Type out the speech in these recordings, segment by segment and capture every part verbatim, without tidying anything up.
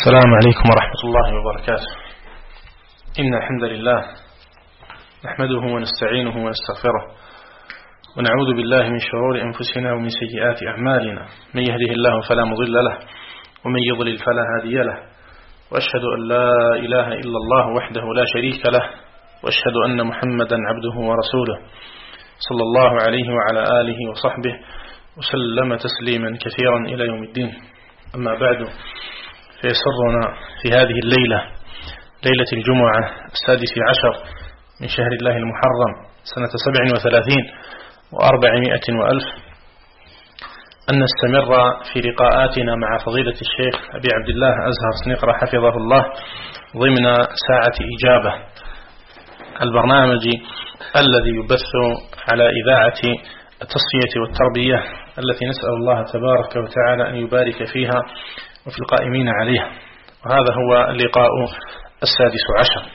السلام عليكم ورحمة الله وبركاته. إن الحمد لله نحمده ونستعينه ونستغفره ونعوذ بالله من شرور أنفسنا ومن سيئات أعمالنا، من يهده الله فلا مضل له ومن يضلل فلا هادي له، وأشهد أن لا إله إلا الله وحده لا شريك له، وأشهد أن محمدا عبده ورسوله صلى الله عليه وعلى آله وصحبه وسلم تسليما كثيرا إلى يوم الدين. أما بعد، فيسرنا في هذه الليلة، ليلة الجمعة السادس عشر من شهر الله المحرم سنة سبع وثلاثين وأربعمائة وألف، أن نستمر في لقاءاتنا مع فضيلة الشيخ أبي عبد الله أزهر سنقرة حفظه الله ضمن ساعة إجابة، البرنامج الذي يبث على إذاعة التصفية والتربية التي نسأل الله تبارك وتعالى أن يبارك فيها وفي القائمين عليها. وهذا هو اللقاء السادس عشر.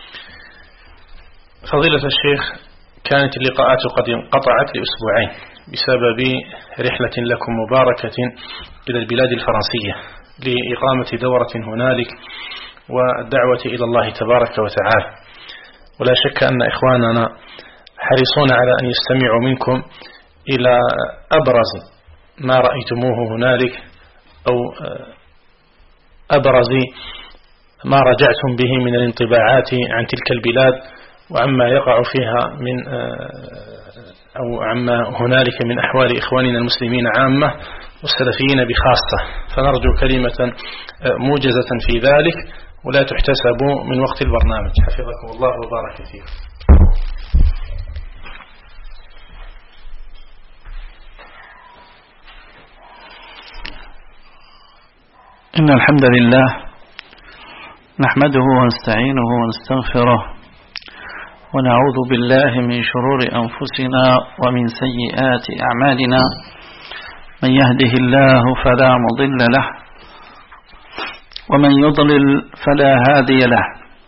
فضيلة الشيخ، كانت اللقاءات قد انقطعت لأسبوعين بسبب رحلة لكم مباركة إلى البلاد الفرنسية لإقامة دورة هنالك والدعوة إلى الله تبارك وتعالى، ولا شك أن إخواننا حريصون على أن يستمعوا منكم إلى أبرز ما رأيتموه هنالك أو أبرز ما رجعتم به من الانطباعات عن تلك البلاد وعما يقع فيها من أو عما هنالك من أحوال إخواننا المسلمين عامة والسلفيين بخاصة. فنرجو كلمة موجزة في ذلك ولا تحتسب من وقت البرنامج، حفظكم الله وبارك فيكم. إن الحمد لله نحمده ونستعينه ونستغفره ونعوذ بالله من شرور أنفسنا ومن سيئات أعمالنا، من يهده الله فلا مضل له ومن يضلل فلا هادي له،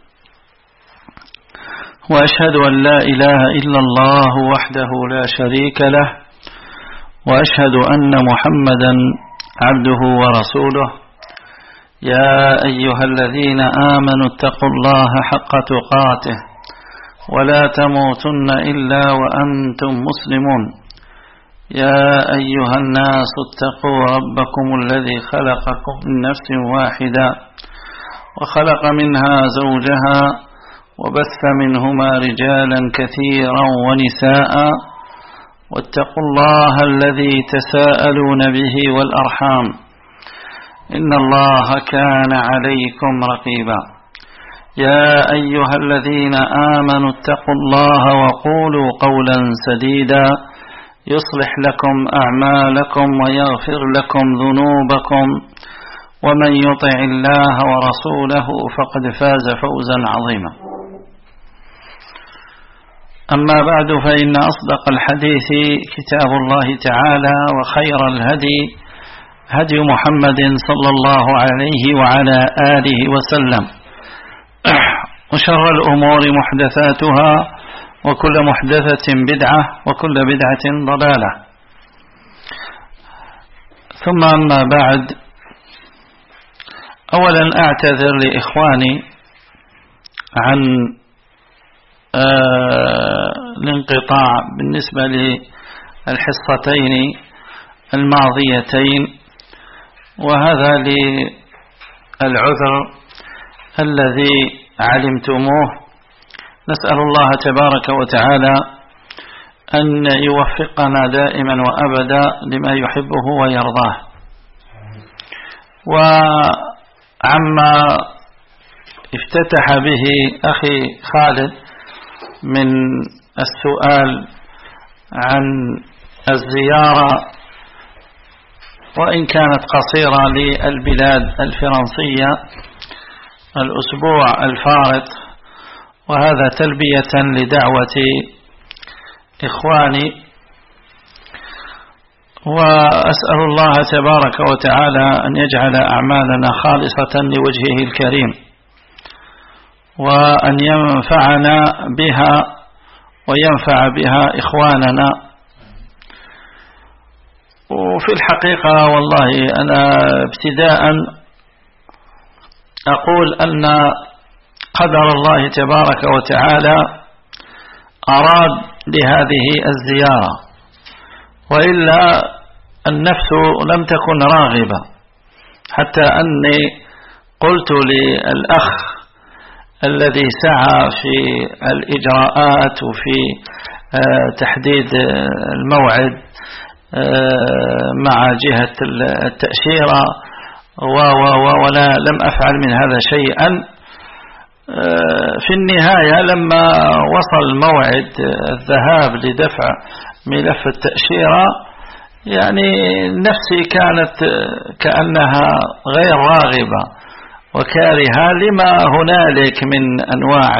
وأشهد أن لا إله إلا الله وحده لا شريك له، وأشهد أن محمدا عبده ورسوله. يا أيها الذين آمنوا اتقوا الله حق تقاته ولا تموتن إلا وأنتم مسلمون. يا أيها الناس اتقوا ربكم الذي خلقكم من نفس واحدة وخلق منها زوجها وبث منهما رجالا كثيرا ونساء، واتقوا الله الذي تساءلون به والأرحام، إن الله كان عليكم رقيبا. يا أيها الذين آمنوا اتقوا الله وقولوا قولا سديدا يصلح لكم أعمالكم ويغفر لكم ذنوبكم، ومن يطع الله ورسوله فقد فاز فوزا عظيما. أما بعد، فإن أصدق الحديث كتاب الله تعالى، وخير الهدي هدي محمد صلى الله عليه وعلى آله وسلم، وشر الأمور محدثاتها، وكل محدثة بدعة، وكل بدعة ضلالة. ثم أما بعد، أولا أعتذر لإخواني عن آه الانقطاع بالنسبة للحصتين الماضيتين، وهذا للعذر الذي علمتموه. نسأل الله تبارك وتعالى أن يوفقنا دائما وأبدا لما يحبه ويرضاه. وعما افتتح به أخي خالد من السؤال عن الزيارة، وإن كانت قصيرة، للبلاد الفرنسية الأسبوع الفارط، وهذا تلبية لدعوة إخواني. وأسأل الله تبارك وتعالى أن يجعل أعمالنا خالصة لوجهه الكريم، وأن ينفعنا بها وينفع بها إخواننا. وفي الحقيقة والله أنا ابتداء أقول أن قدر الله تبارك وتعالى أراد لهذه الزيارة، وإلا النفس لم تكن راغبة، حتى أني قلت للأخ الذي سعى في الإجراءات وفي تحديد الموعد مع جهة التأشيرة ولا لم أفعل من هذا شيئا. في النهاية لما وصل موعد الذهاب لدفع ملف التأشيرة يعني نفسي كانت كأنها غير راغبة وكارهة لما هنالك من أنواع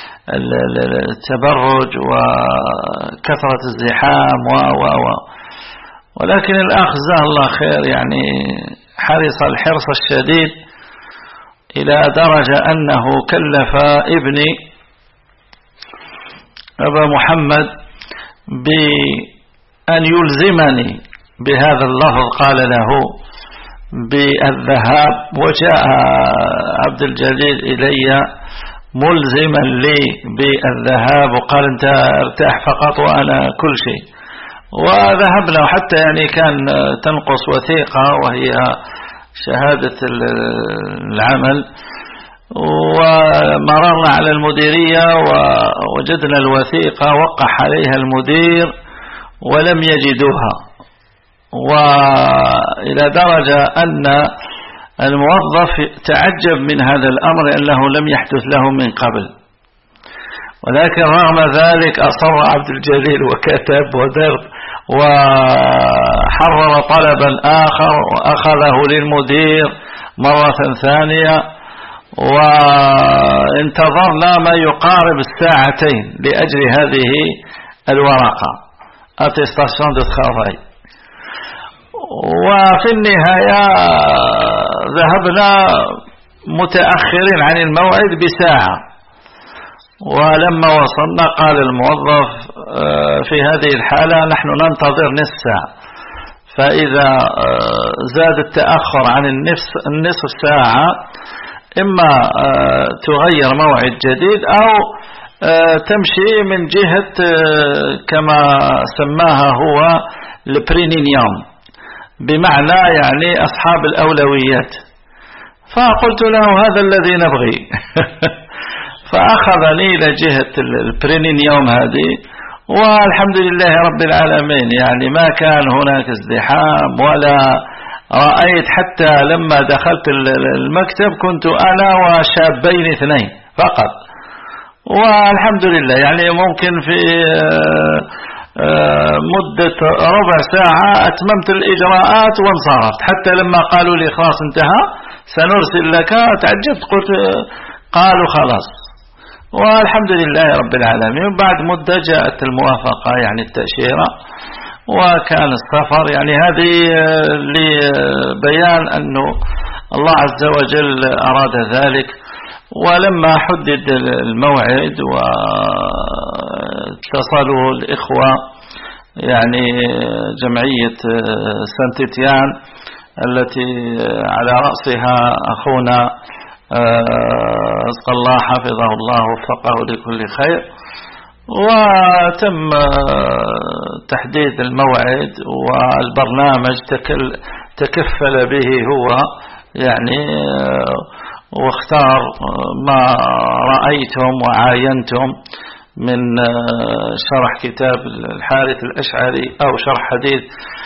التبرج وكثرة الزحام و و و ولكن الأخ جزاه الله خير يعني حرص الحرص الشديد إلى درجة أنه كلف ابني أبا محمد بأن يلزمني بهذا اللفظ، قال له بالذهاب، وجاء عبد الجليل إلي ملزما لي بالذهاب وقال أنت ارتاح فقط وأنا كل شيء. وذهبنا حتى يعني كان تنقص وثيقة وهي شهادة العمل، ومررنا على المديرية ووجدنا الوثيقة وقع عليها المدير ولم يجدوها، وإلى درجة أن الموظف تعجب من هذا الأمر لأنه لم يحدث له من قبل. ولكن رغم ذلك أصر عبد الجليل وكتب ودرب وحرر طلبا آخر وأخذه للمدير مرة ثانية، وانتظرنا ما يقارب الساعتين لأجل هذه الورقة attestation de travail. وفي النهاية ذهبنا متأخرين عن الموعد بساعة، ولما وصلنا قال الموظف في هذه الحالة نحن ننتظر نصف ساعة، فإذا زاد التأخر عن النصف النصف ساعة إما تغير موعد جديد أو تمشي من جهة كما سماها هو البرينينيوم، بمعنى يعني أصحاب الأولويات. فقلت له هذا الذي نبغي فأخذني إلى جهة البرينينيوم هذه، والحمد لله رب العالمين يعني ما كان هناك ازدحام ولا رأيت. حتى لما دخلت المكتب كنت أنا وشابين اثنين فقط، والحمد لله يعني ممكن في مدة ربع ساعة أتممت الإجراءات وانصرفت. حتى لما قالوا لي خلاص انتهى سنرسل لك تعجبت، قلت قالوا خلاص، والحمد لله رب العالمين. بعد مدة جاءت الموافقة يعني التأشيرة وكان السفر. يعني هذه لبيان أنه الله عز وجل أراد ذلك. ولما حدد الموعد واتصلوا الإخوة يعني جمعية سانتيتيان التي على رأسها أخونا أسأل الله حفظه الله وفقه لكل خير، وتم تحديد الموعد والبرنامج تكفل به هو يعني، واختار ما رأيتم وعاينتم من شرح كتاب الحارث الأشعري أو شرح حديث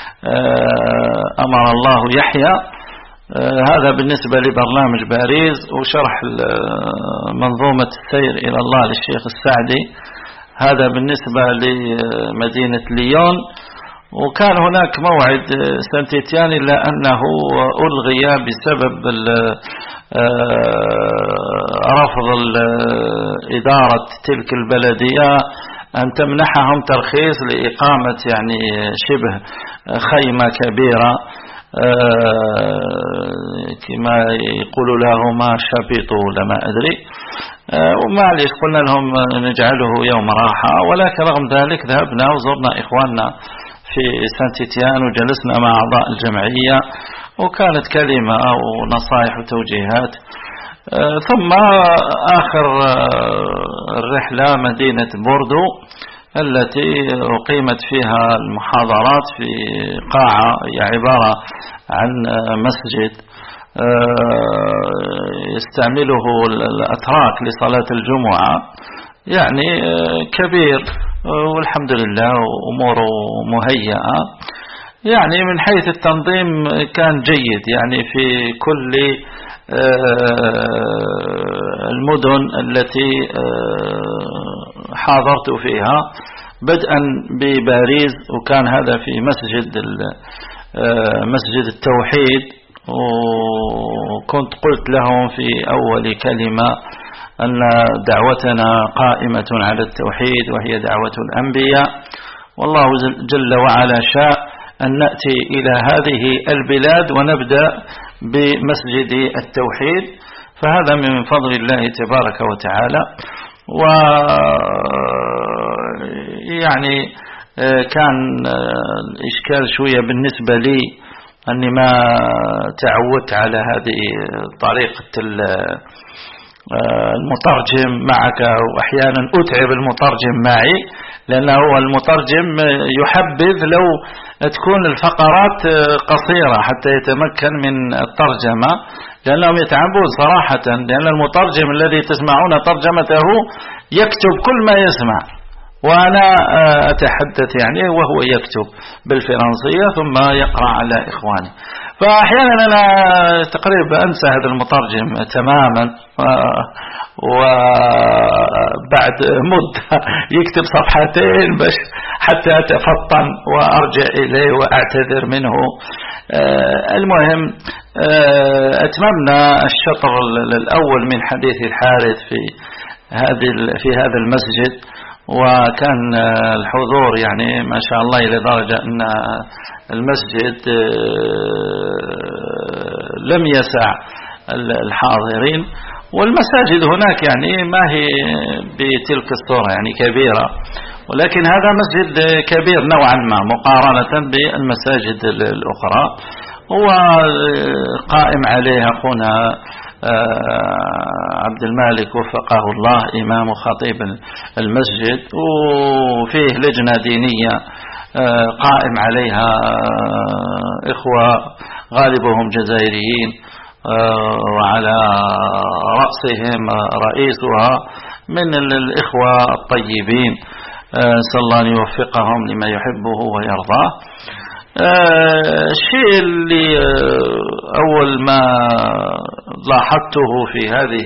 أمر الله يحيى، هذا بالنسبة لبرنامج باريس، وشرح منظومة السير إلى الله للشيخ السعدي، هذا بالنسبة لمدينة ليون. وكان هناك موعد سانتيتيان إلا أنه ألغي بسبب رفض إدارة تلك البلدية أن تمنحهم ترخيص لإقامة يعني شبه خيمة كبيرة كما يقول له ما شابيطوا لما أدري، ومعليش قلنا لهم نجعله يوم راحة. ولكن رغم ذلك ذهبنا وزرنا إخواننا في سانتيتيان وجلسنا مع أعضاء الجمعية، وكانت كلمة ونصائح وتوجيهات ثم آخر الرحلة مدينة بوردو التي أقيمت فيها المحاضرات في قاعة هي عبارة عن مسجد يستعمله الأتراك لصلاة الجمعة، يعني كبير والحمد لله أموره مهيئة. يعني من حيث التنظيم كان جيد، يعني في كل المدن التي حاضرت فيها بدءا بباريس، وكان هذا في مسجد مسجد التوحيد، وكنت قلت لهم في أول كلمة أن دعوتنا قائمة على التوحيد وهي دعوة الأنبياء، والله جل وعلا شاء أن نأتي إلى هذه البلاد ونبدأ بمسجد التوحيد، فهذا من فضل الله تبارك وتعالى. ويعني كان الإشكال شوية بالنسبة لي أني ما تعودت على هذه طريقة المترجم معك، وأحيانا أتعب المترجم معي، لأنه هو المترجم يحبذ لو تكون الفقرات قصيرة حتى يتمكن من الترجمة، لأنهم يتعبون صراحة، لأن المترجم الذي تسمعون ترجمته يكتب كل ما يسمع، وأنا أتحدث يعني وهو يكتب بالفرنسية ثم يقرأ على إخواني، فأحيانا أنا تقريبا أنسى هذا المترجم تماما، وبعد مدة يكتب صفحتين بس حتى أتفطن وأرجع إليه وأعتذر منه. المهم أتممنا الشطر الأول من حديث الحارث في هذه في هذا المسجد، وكان الحضور يعني ما شاء الله إلى درجة أن المسجد لم يسع الحاضرين، والمساجد هناك يعني ما هي بتلك الصورة يعني كبيرة، ولكن هذا مسجد كبير نوعا ما مقارنة بالمساجد الأخرى. هو قائم عليه أخونا عبد المالك وفقه الله إمام خطيب المسجد، وفيه لجنة دينية قائم عليها إخوة غالبهم جزائريين، وعلى رأسهم رئيسها من الإخوة الطيبين، نسأل الله أن يوفقهم لما يحبه ويرضاه. الشيء اللي أول ما لاحظته في هذه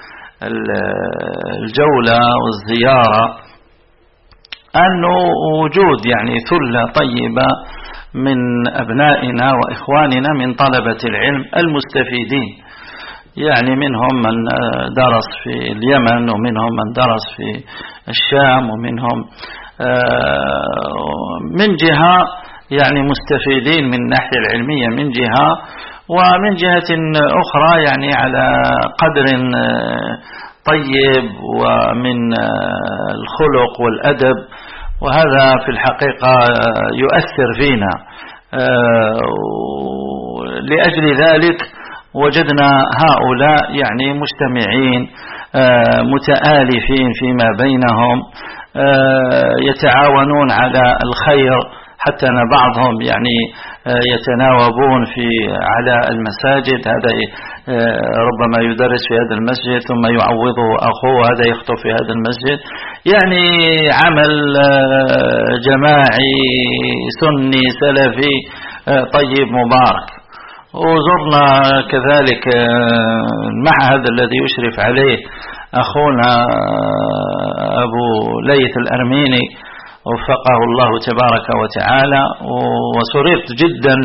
الجولة والزيارة أنه وجود يعني ثلة طيبة من أبنائنا وإخواننا من طلبة العلم المستفيدين، يعني منهم من درس في اليمن، ومنهم من درس في الشام، ومنهم من جهة يعني مستفيدين من الناحية العلمية من جهة، ومن جهة أخرى يعني على قدر طيب ومن الخلق والأدب، وهذا في الحقيقة يؤثر فينا. لأجل ذلك وجدنا هؤلاء يعني مجتمعين متآلفين فيما بينهم، يتعاونون على الخير، حتى أن بعضهم يعني يتناوبون في على المساجد، هذا ربما يدرس في هذا المسجد ثم يعوضه أخوه هذا يخطب في هذا المسجد، يعني عمل جماعي سني سلفي طيب مبارك. وزرنا كذلك المعهد الذي يشرف عليه أخونا أبو ليث الأرميني وفقه الله تبارك وتعالى، وسررت جدا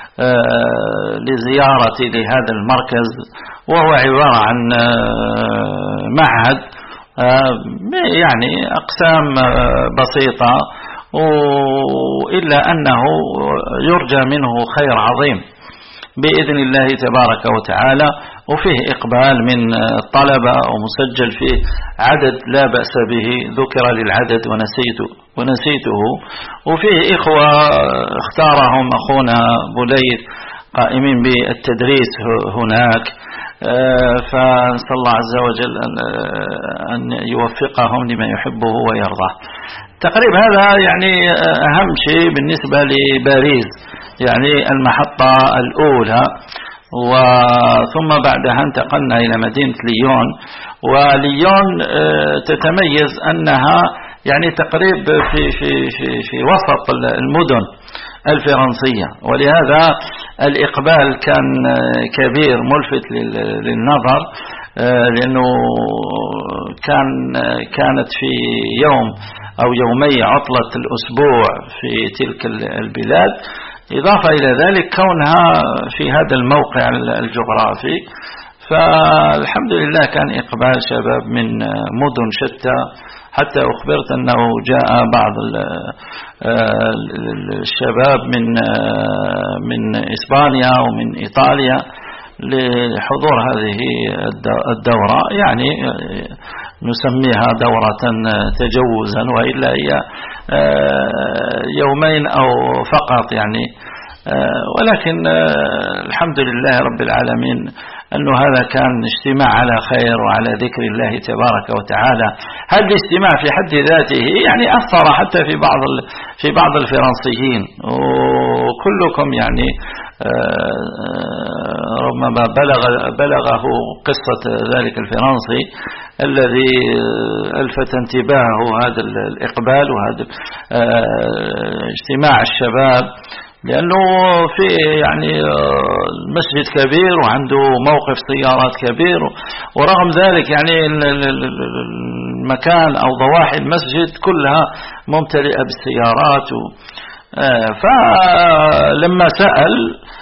لزيارتي لهذا المركز، وهو عبارة عن معهد يعني أقسام بسيطة، إلا أنه يرجى منه خير عظيم بإذن الله تبارك وتعالى، وفيه إقبال من الطلبة ومسجل فيه عدد لا بأس به، ذكر للعدد ونسيته, ونسيته وفيه إخوة اختارهم أخونا بوليث قائمين بالتدريس هناك، فنسأل الله عز وجل أن يوفقهم لما يحبه ويرضاه. تقريبا هذا يعني أهم شيء بالنسبة لباريس، يعني المحطة الأولى، وثم بعدها انتقلنا إلى مدينة ليون. وليون تتميز أنها يعني تقريب في, في, في, في وسط المدن الفرنسية، ولهذا الإقبال كان كبير ملفت للنظر، لأنه كان كانت في يوم أو يومي عطلة الأسبوع في تلك البلاد، إضافة إلى ذلك كونها في هذا الموقع الجغرافي. فالحمد لله كان إقبال شباب من مدن شتى، حتى أخبرت أنه جاء بعض الشباب من من إسبانيا ومن إيطاليا لحضور هذه الدورة، يعني نسميها دورة تجوزا، وإلا هي يومين أو فقط يعني، ولكن الحمد لله رب العالمين أنه هذا كان اجتماع على خير وعلى ذكر الله تبارك وتعالى. هذا الاجتماع في حد ذاته يعني أثر حتى في بعض في بعض الفرنسيين، وكلكم يعني ربما بلغ بلغه قصة ذلك الفرنسي الذي ألفت انتباهه هذا الإقبال وهذا اجتماع الشباب، لأنه في يعني المسجد كبير وعنده موقف سيارات كبير، ورغم ذلك يعني المكان أو ضواحي المسجد كلها ممتلئة بالسيارات. فلما سأل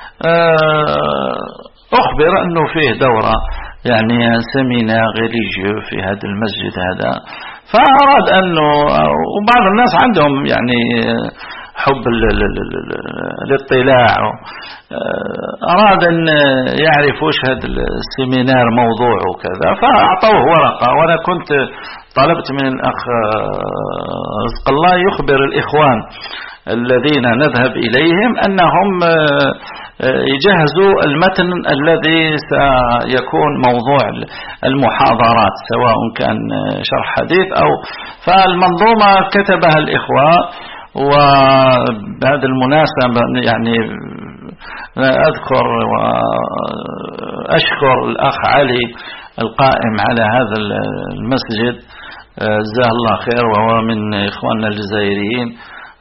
أخبر أنه فيه دورة يعني سمينار ريليجيو في هذا المسجد هذا، فأراد أنه، وبعض الناس عندهم يعني حب الاطلاع، أراد أن يعرف وش هذا السمينار موضوع وكذا، فأعطوه ورقة. وأنا كنت طلبت من الأخ رزق الله يخبر الإخوان الذين نذهب إليهم أنهم يجهزوا المتن الذي سيكون موضوع المحاضرات، سواء كان شرح حديث أو فالمنظومة كتبها الإخوة. وبهذه المناسبة يعني أذكر وأشكر الأخ علي القائم على هذا المسجد، جزاه الله خير، وهو من إخواننا الجزائريين،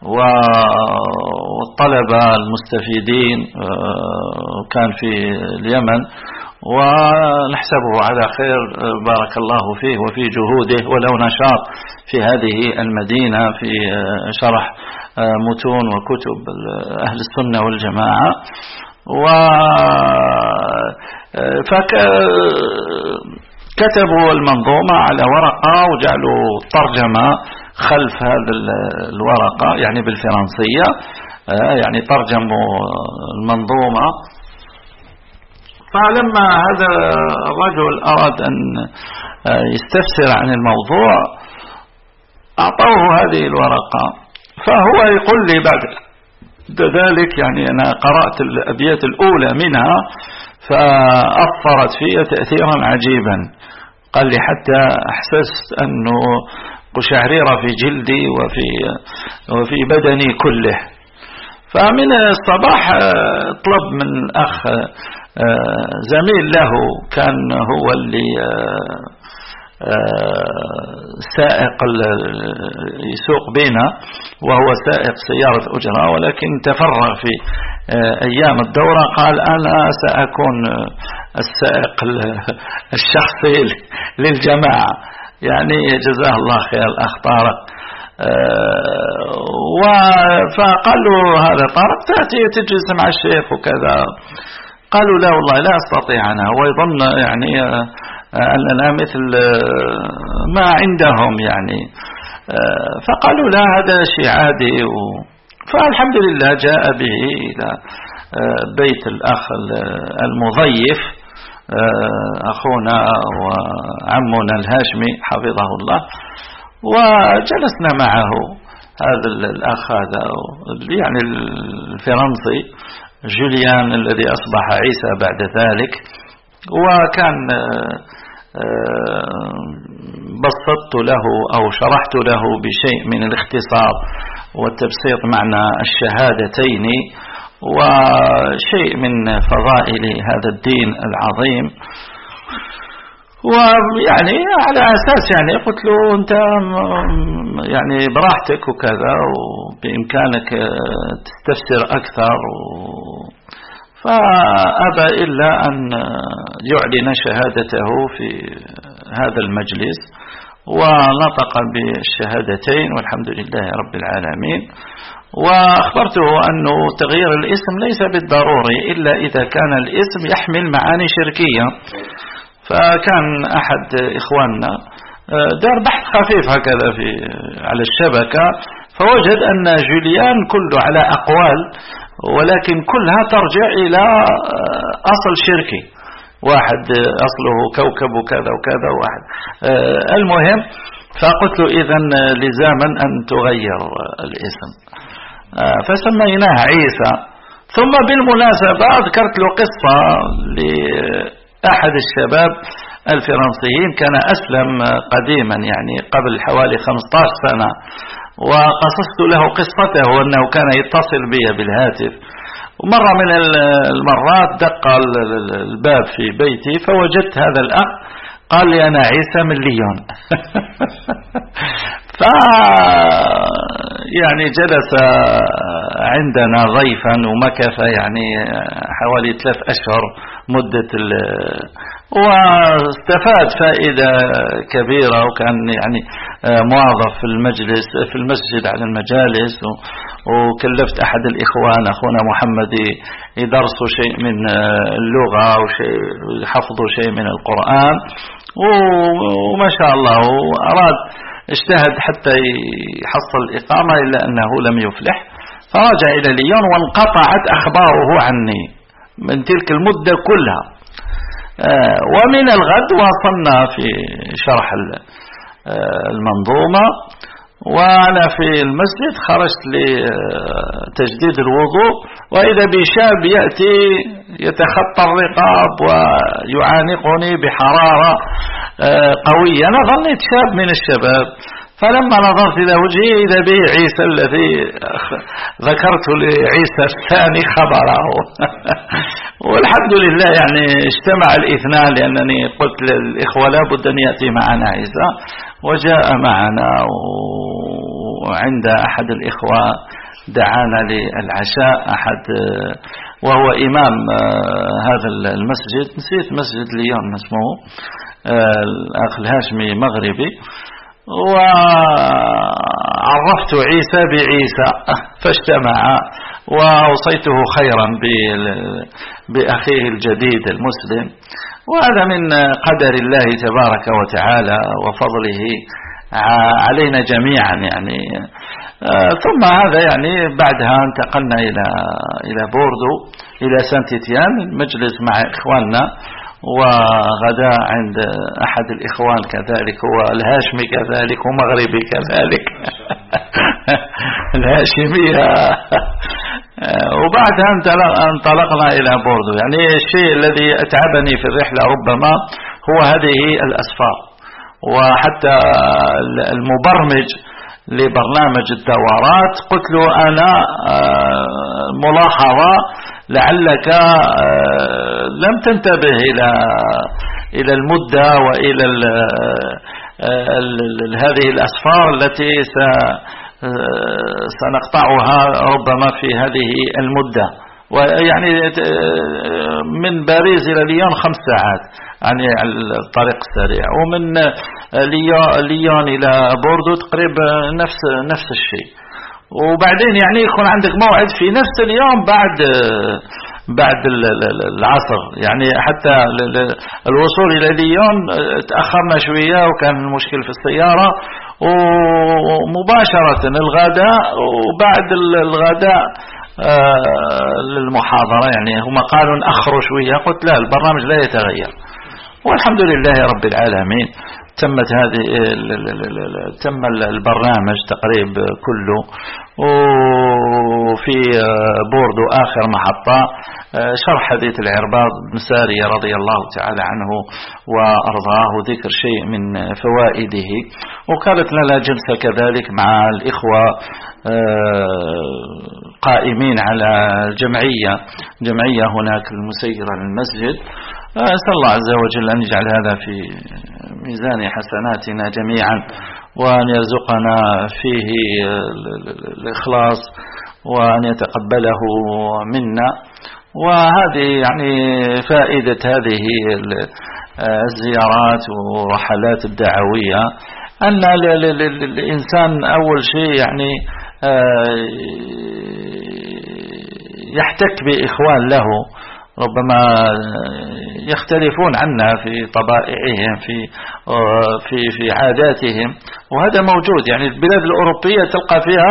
والطلبة المستفيدين كان في اليمن، ونحسبه على خير بارك الله فيه وفي جهوده، ولو نشاط في هذه المدينة في شرح متون وكتب أهل السنة والجماعة. فكتبوا المنظومة على ورقة وجعلوا ترجمة خلف هذا الورقة يعني بالفرنسية، يعني ترجموا المنظومة. فلما هذا الرجل أراد أن يستفسر عن الموضوع أعطوه هذه الورقة، فهو يقول لي بعد ذلك يعني أنا قرأت الأبيات الأولى منها فأثرت في تأثيرا عجيبا، قال لي حتى أحسست أنه قشعريرة في جلدي وفي وفي بدني كله. فمن الصباح طلب من أخ زميل له كان هو اللي سائق يسوق بنا، وهو سائق سيارة أجرة، ولكن تفرغ في أيام الدورة، قال أنا سأكون السائق الشخصي للجماعة، يعني جزاه الله خير الأخ طارق. فقال له هذا طارق تأتي تجلس مع الشيخ وكذا، قالوا لا والله لا أستطيع أنا، هو يظن يعني أننا مثل ما عندهم يعني، فقالوا لا هذا شيء عادي. فالحمد لله جاء به إلى بيت الأخ المضيف أخونا وعمنا الهاشمي حفظه الله، وجلسنا معه هذا الأخ هذا يعني الفرنسي جوليان الذي أصبح عيسى بعد ذلك، وكان بسطت له أو شرحت له بشيء من الاختصار والتبسيط معنى الشهادتين وشيء من فضائل هذا الدين العظيم. ويعني على أساس يعني قلت له أنت يعني براحتك وكذا وبإمكانك تستفسر أكثر، فأبى إلا أن يعلن شهادته في هذا المجلس ونطق بالشهادتين والحمد لله رب العالمين. وأخبرته أنه تغيير الاسم ليس بالضروري إلا إذا كان الاسم يحمل معاني شركية. فكان أحد إخواننا دار بحث خفيف هكذا في على الشبكة، فوجد أن جوليان كله على أقوال ولكن كلها ترجع إلى أصل شركي، واحد أصله كوكب وكذا وكذا واحد. المهم فقلت له إذن لزاما أن تغير الاسم، فسميناه عيسى. ثم بالمناسبة ذكرت له قصة لأحد الشباب الفرنسيين كان أسلم قديما يعني قبل حوالي خمسة عشر سنة، وقصصت له قصته أنه كان يتصل بي بالهاتف. ومرة من المرات دق الباب في بيتي فوجدت هذا الأخ قال لي أنا عيسى من ليون. ف يعني جلس عندنا ضيفا ومكث يعني حوالي ثلاث أشهر مدة ال... واستفاد فائدة كبيرة، وكان يعني موظف في المجلس في المسجد على المجالس، وكلفت أحد الإخوان أخونا محمد يدرسوا شيء من اللغة وشيء يحفظوا شيء من القرآن، وما شاء الله وأراد اجتهد حتى يحصل الإقامة إلا أنه لم يفلح، فرجع إلى ليون وانقطعت أخباره عني من تلك المدة كلها. ومن الغد واصلنا في شرح المنظومة، وأنا في المسجد خرجت لتجديد الوضوء وإذا بشاب يأتي يتخطى الرقاب ويعانقني بحرارة قوية. أنا ظنيت شاب من الشباب، فلما نظرت إلى وجهه إذا به عيسى الذي ذكرت لعيسى الثاني خبره. والحمد لله يعني اجتمع الاثنان، لأنني قلت للإخوة لا بد أن يأتي معنا عيسى، وجاء معنا. وعند أحد الإخوة دعانا للعشاء أحد وهو إمام هذا المسجد، نسيت مسجد ليون اسمه، الأخ الهاشمي مغربي، وعرفت عيسى بعيسى فاجتمع، وأوصيته خيرا بأخيه الجديد المسلم. وهذا من قدر الله تبارك وتعالى وفضله علينا جميعا يعني. ثم هذا يعني بعدها انتقلنا إلى إلى بوردو إلى سانتيتيان مجلس مع إخواننا، وغدا عند أحد الإخوان كذلك هو الهاشمي كذلك ومغربي كذلك الهاشمية. وبعدها انطلقنا إلى بوردو. يعني الشيء الذي أتعبني في الرحلة ربما هو هذه الأسفار، وحتى المبرمج لبرنامج الدورات قلت له أنا ملاحظة لعلك لم تنتبه إلى إلى المدة وإلى ال ال هذه الأسفار التي سنقطعها ربما في هذه المدة. ويعني من باريس إلى ليون خمس ساعات يعني على الطريق السريع، ومن ليون إلى بوردو تقريبا نفس نفس الشيء. وبعدين يعني يكون عندك موعد في نفس اليوم بعد بعد العصر، يعني حتى الوصول إلى ليون تأخرنا شوية وكان المشكل في السيارة، ومباشرة الغداء، وبعد الغداء للمحاضرة. يعني هم قالوا نأخروا شوية، قلت لا البرنامج لا يتغير، والحمد لله رب العالمين. تمت هذه تم البرنامج تقريب كله، وفي بوردو آخر محطة شرح حديث العرباض بن سارية رضي الله تعالى عنه وأرضاه وذكر شيء من فوائده. وكانت لنا جلسة كذلك مع الإخوة قائمين على الجمعية جمعية هناك المسيرة للمسجد. أسأل الله عز وجل أن يجعل هذا في ميزان حسناتنا جميعا، وأن يرزقنا فيه الإخلاص وأن يتقبله منا. وهذه يعني فائدة هذه الزيارات ورحلات الدعوية، أن الإنسان أول شيء يعني يحتك بإخوان له ربما يختلفون عنا في طبائعهم في في في عاداتهم، وهذا موجود. يعني البلاد الأوروبية تلقى فيها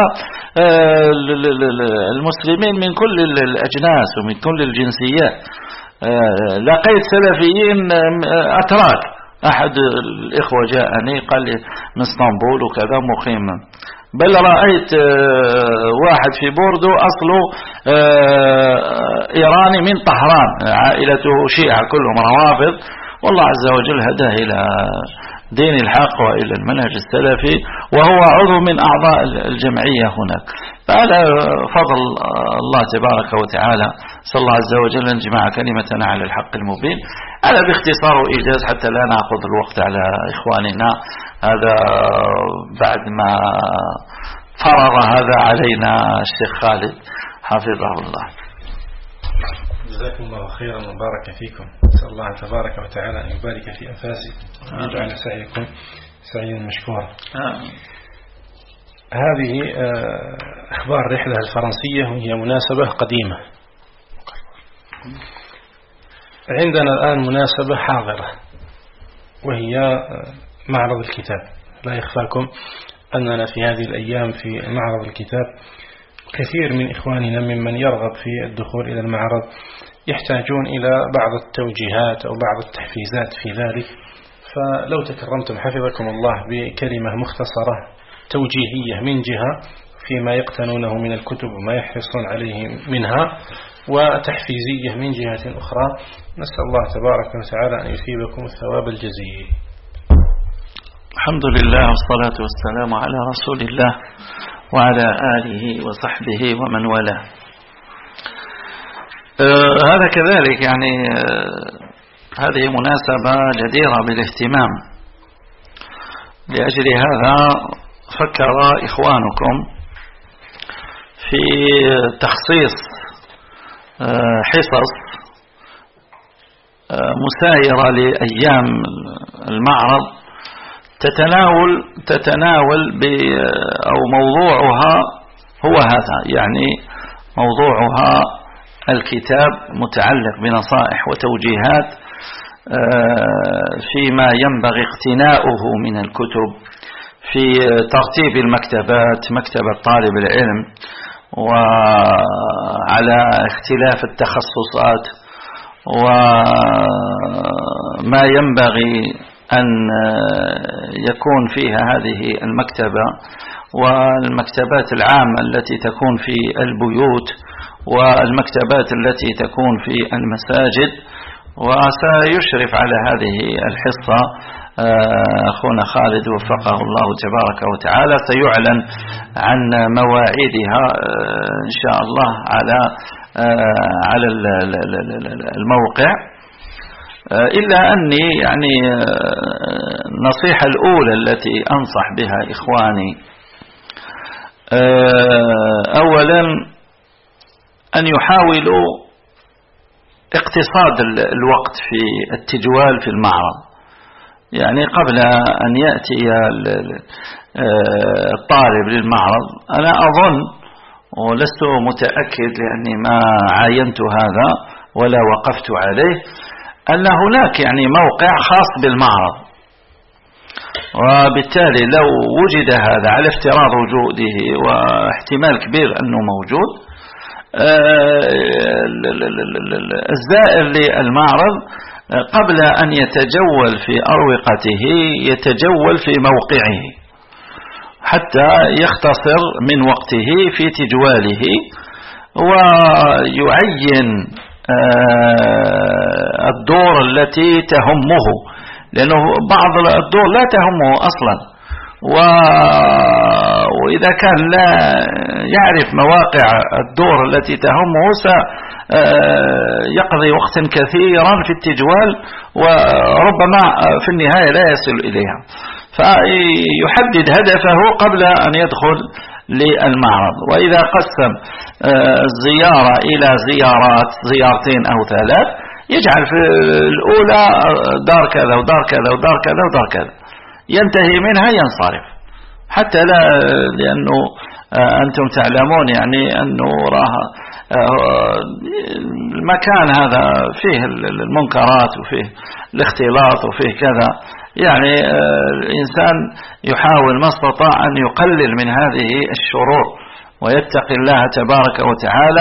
المسلمين من كل الأجناس ومن كل الجنسيات. لقيت سلفيين أتراك، أحد الإخوة جاءني قال لي من اسطنبول وكذا مقيما، بل رأيت واحد في بوردو أصله إيراني من طهران، عائلته شيعة كلهم روافض، والله عز وجل هداه إلى دين الحق وإلى المنهج السلفي، وهو عضو من أعضاء الجمعية هناك. فهذا فضل الله تبارك وتعالى. صلى الله عز وجل أن يجمع كلمتنا على الحق المبين. هذا باختصار وإيجاز حتى لا نأخذ الوقت على إخواننا، هذا بعد ما فرض هذا علينا الشيخ خالد حفظه الله. جزاكم الله خيرا وبارك فيكم. نسأل الله تبارك وتعالى أن يبارك في أنفاسكم ويجعل سعيكم سعيا مشكورا. هذه أخبار الرحلة الفرنسية، وهي مناسبة قديمة. عندنا الآن مناسبة حاضرة، وهي معرض الكتاب. لا يخفاكم أننا في هذه الأيام في معرض الكتاب كثير من إخواننا ممن يرغب في الدخول إلى المعرض يحتاجون إلى بعض التوجيهات أو بعض التحفيزات في ذلك. فلو تكرمتم حفظكم الله بكلمة مختصرة توجيهية من جهة فيما يقتنونه من الكتب وما يحرصون عليه منها، وتحفيزية من جهة أخرى، نسأل الله تبارك وتعالى أن يثيبكم الثواب الجزيل. الحمد لله والصلاة والسلام على رسول الله وعلى آله وصحبه ومن والاه. آه هذا كذلك يعني آه هذه مناسبة جديرة بالاهتمام. لأجل هذا فكر إخوانكم في تخصيص آه حصص آه مسايرة لأيام المعرض تتناول تتناول أو موضوعها هو هذا، يعني موضوعها الكتاب متعلق بنصائح وتوجيهات فيما ينبغي اقتناؤه من الكتب، في ترتيب المكتبات، مكتبة طالب العلم، وعلى اختلاف التخصصات، وما ينبغي أن يكون فيها هذه المكتبة، والمكتبات العامة التي تكون في البيوت، والمكتبات التي تكون في المساجد. وسيشرف على هذه الحصة أخونا خالد وفقه الله تبارك وتعالى، سيعلن عن مواعيدها إن شاء الله على على الموقع. إلا أني يعني النصيحة الأولى التي أنصح بها إخواني أولا أن يحاولوا اقتصاد الوقت في التجوال في المعرض. يعني قبل أن يأتي الطالب للمعرض، أنا أظن ولست متأكد لأني ما عاينت هذا ولا وقفت عليه، أن هناك يعني موقع خاص بالمعرض، وبالتالي لو وجد هذا على افتراض وجوده واحتمال كبير أنه موجود، الزائر للمعرض قبل أن يتجول في أروقته يتجول في موقعه حتى يختصر من وقته في تجواله، ويعين الدور التي تهمه، لأنه بعض الدور لا تهمه أصلا، وإذا كان لا يعرف مواقع الدور التي تهمه سيقضي وقتا كثيرا في التجوال وربما في النهاية لا يصل إليها. فيحدد هدفه قبل أن يدخل للمعرض. وإذا قسم الزيارة إلى زيارات زيارتين أو ثلاث يجعل في الأولى دار كذا ودار كذا ودار كذا ودار كذا، ينتهي منها ينصرف حتى لا، لأنه أنتم تعلمون يعني أنه راه المكان هذا فيه المنكرات وفيه الاختلاط وفيه كذا، يعني الإنسان يحاول ما استطاع أن يقلل من هذه الشرور ويتقي الله تبارك وتعالى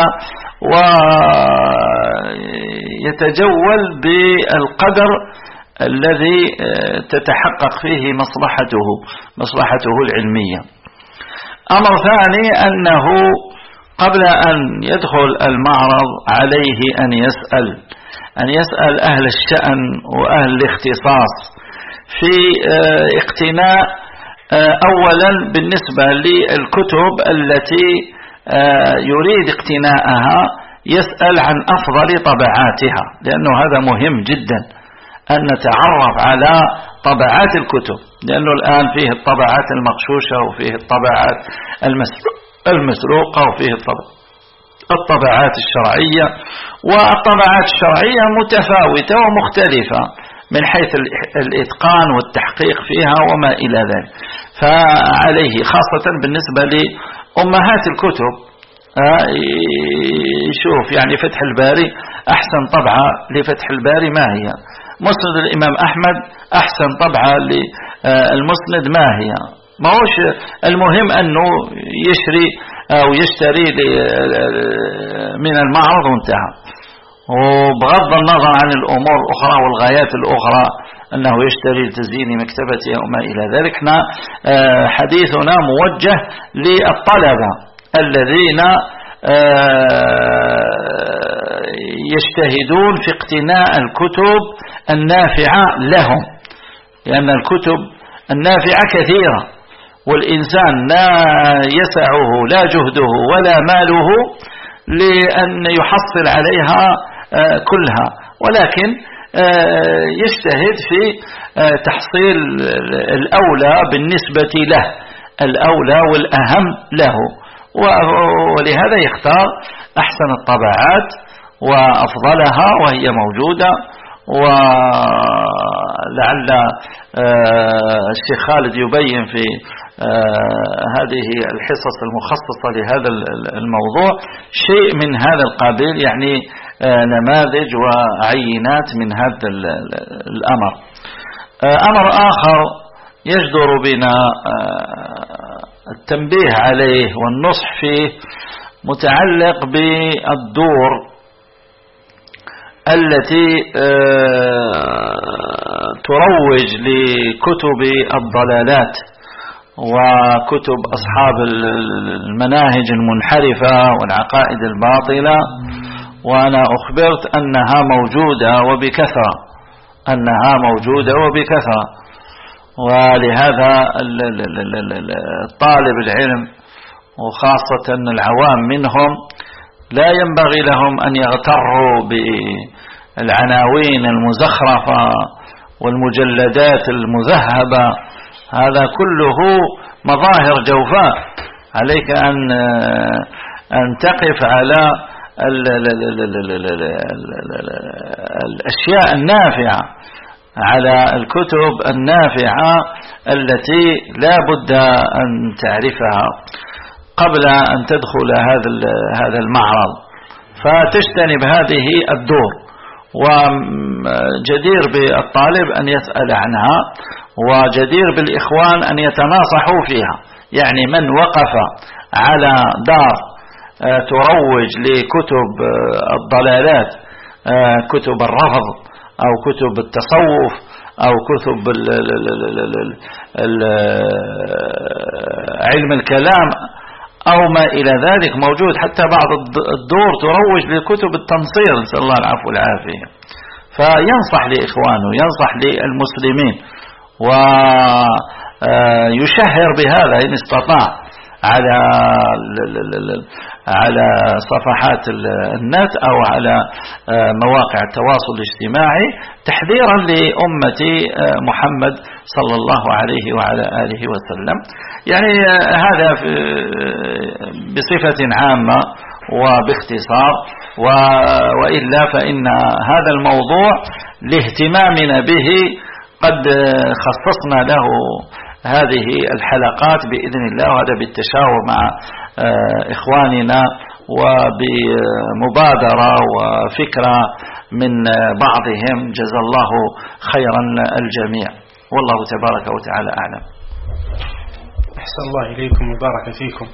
ويتجول بالقدر الذي تتحقق فيه مصلحته مصلحته العلمية. أمر ثاني أنه قبل أن يدخل المعرض عليه أن يسأل أن يسأل أهل الشأن وأهل الاختصاص في اقتناء أولا بالنسبة للكتب التي يريد اقتناءها، يسأل عن أفضل طبعاتها، لأنه هذا مهم جدا أن نتعرف على طبعات الكتب، لأنه الآن فيه الطبعات المغشوشة وفيه الطبعات المسروقة وفيه الطبعات الشرعية، والطبعات الشرعية متفاوتة ومختلفة من حيث الإتقان والتحقيق فيها وما إلى ذلك. فعليه خاصة بالنسبة لأمهات الكتب يشوف يعني فتح الباري أحسن طبعة لفتح الباري ما هي، مسند الإمام أحمد أحسن طبعة للمسند ما هي، ما هوش المهم أنه يشري أو يشتري من المعرض وانتهى، وبغض النظر عن الأمور الأخرى والغايات الأخرى أنه يشتري لتزيين مكتبته وما إلى ذلك. حديثنا موجه للطلبة الذين يجتهدون في اقتناء الكتب النافعة لهم، لأن الكتب النافعة كثيرة والإنسان لا يسعه لا جهده ولا ماله لأن يحصل عليها كلها، ولكن يجتهد في تحصيل الأولى بالنسبة له، الأولى والأهم له، ولهذا يختار أحسن الطبعات وأفضلها وهي موجودة. ولعل الشيخ خالد يبين في هذه الحصص المخصصة لهذا الموضوع شيء من هذا القبيل، يعني نماذج وعينات من هذا الأمر. أمر آخر يجدر بنا التنبيه عليه والنصح فيه متعلق بالدور التي تروج لكتب الضلالات وكتب أصحاب المناهج المنحرفة والعقائد الباطلة، وأنا أخبرت أنها موجودة وبكثرة أنها موجودة وبكثرة ولهذا طالب العلم وخاصة العوام منهم لا ينبغي لهم أن يغتروا بالعناوين المزخرفة والمجلدات المذهبة، هذا كله مظاهر جوفاء. عليك أن أن تقف على الأشياء النافعة، على الكتب النافعة التي لا بد أن تعرفها قبل أن تدخل هذا هذا المعرض، فتجتنب هذه الدور. وجدير بالطالب أن يسأل عنها، وجدير بالإخوان أن يتناصحوا فيها، يعني من وقف على دار تروج لكتب الضلالات، كتب الرفض أو كتب التصوف أو كتب علم الكلام أو ما إلى ذلك موجود. حتى بعض الدور تروج لكتب التنصير، نسأل الله العفو والعافية. فينصح لإخوانه، ينصح للمسلمين، ويشهر بهذا إن استطاع على على صفحات النت أو على مواقع التواصل الاجتماعي تحذيرا لأمة محمد صلى الله عليه وعلى آله وسلم. يعني هذا بصفة عامة وباختصار، وإلا فإن هذا الموضوع لاهتمامنا به قد خصصنا له هذه الحلقات بإذن الله، وهذا بالتشاور مع إخواننا وبمبادرة وفكرة من بعضهم، جزا الله خيرا الجميع، والله تبارك وتعالى أعلم. أحسن الله إليكم وبارك فيكم.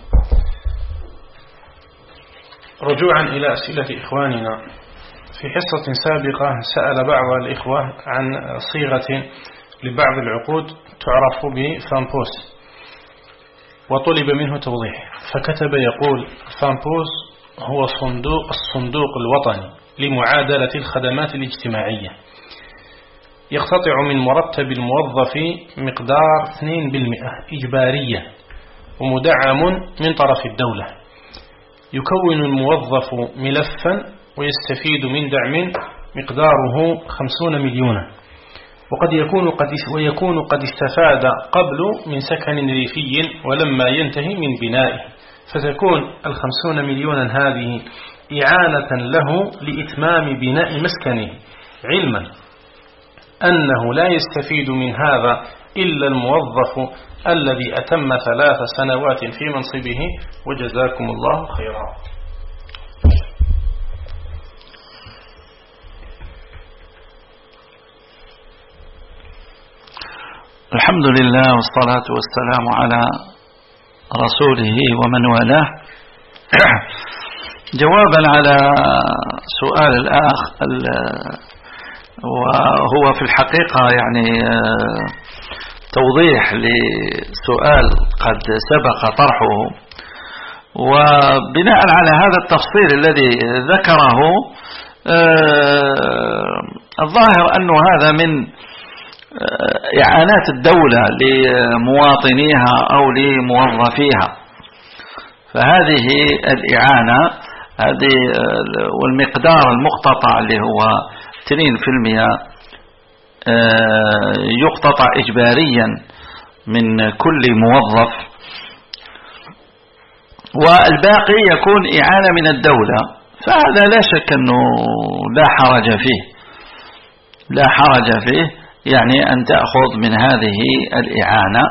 رجوعا إلى أسئلة إخواننا، في حصة سابقة سأل بعض الإخوة عن صيغة لبعض العقود تعرف بفامبوس، وطلب منه توضيح، فكتب يقول: فامبوس هو صندوق الصندوق الوطني لمعادلة الخدمات الاجتماعية، يقتطع من مرتب الموظف مقدار اثنين بالمئة إجبارية ومدعم من طرف الدولة. يكون الموظف ملفا ويستفيد من دعم مقداره خمسون مليونا، وقد يكون قد ويكون قد استفاد قبل من سكن ريفي ولما ينتهي من بنائه، فتكون الخمسون مليونا هذه إعانة له لإتمام بناء مسكنه، علما أنه لا يستفيد من هذا إلا الموظف الذي أتم ثلاث سنوات في منصبه، وجزاكم الله خيرا. الحمد لله والصلاة والسلام على رسوله ومن والاه. جوابا على سؤال الأخ، وهو في الحقيقة يعني توضيح لسؤال قد سبق طرحه، وبناء على هذا التفصيل الذي ذكره الظاهر أن هذا من إعانات الدولة لمواطنيها أو لموظفيها. فهذه الإعانة هذه والمقدار المقتطع اللي هو اثنين بالمئة يقتطع إجباريا من كل موظف، والباقي يكون إعانة من الدولة، فهذا لا شك أنه لا حرج فيه لا حرج فيه يعني أن تأخذ من هذه الإعانة،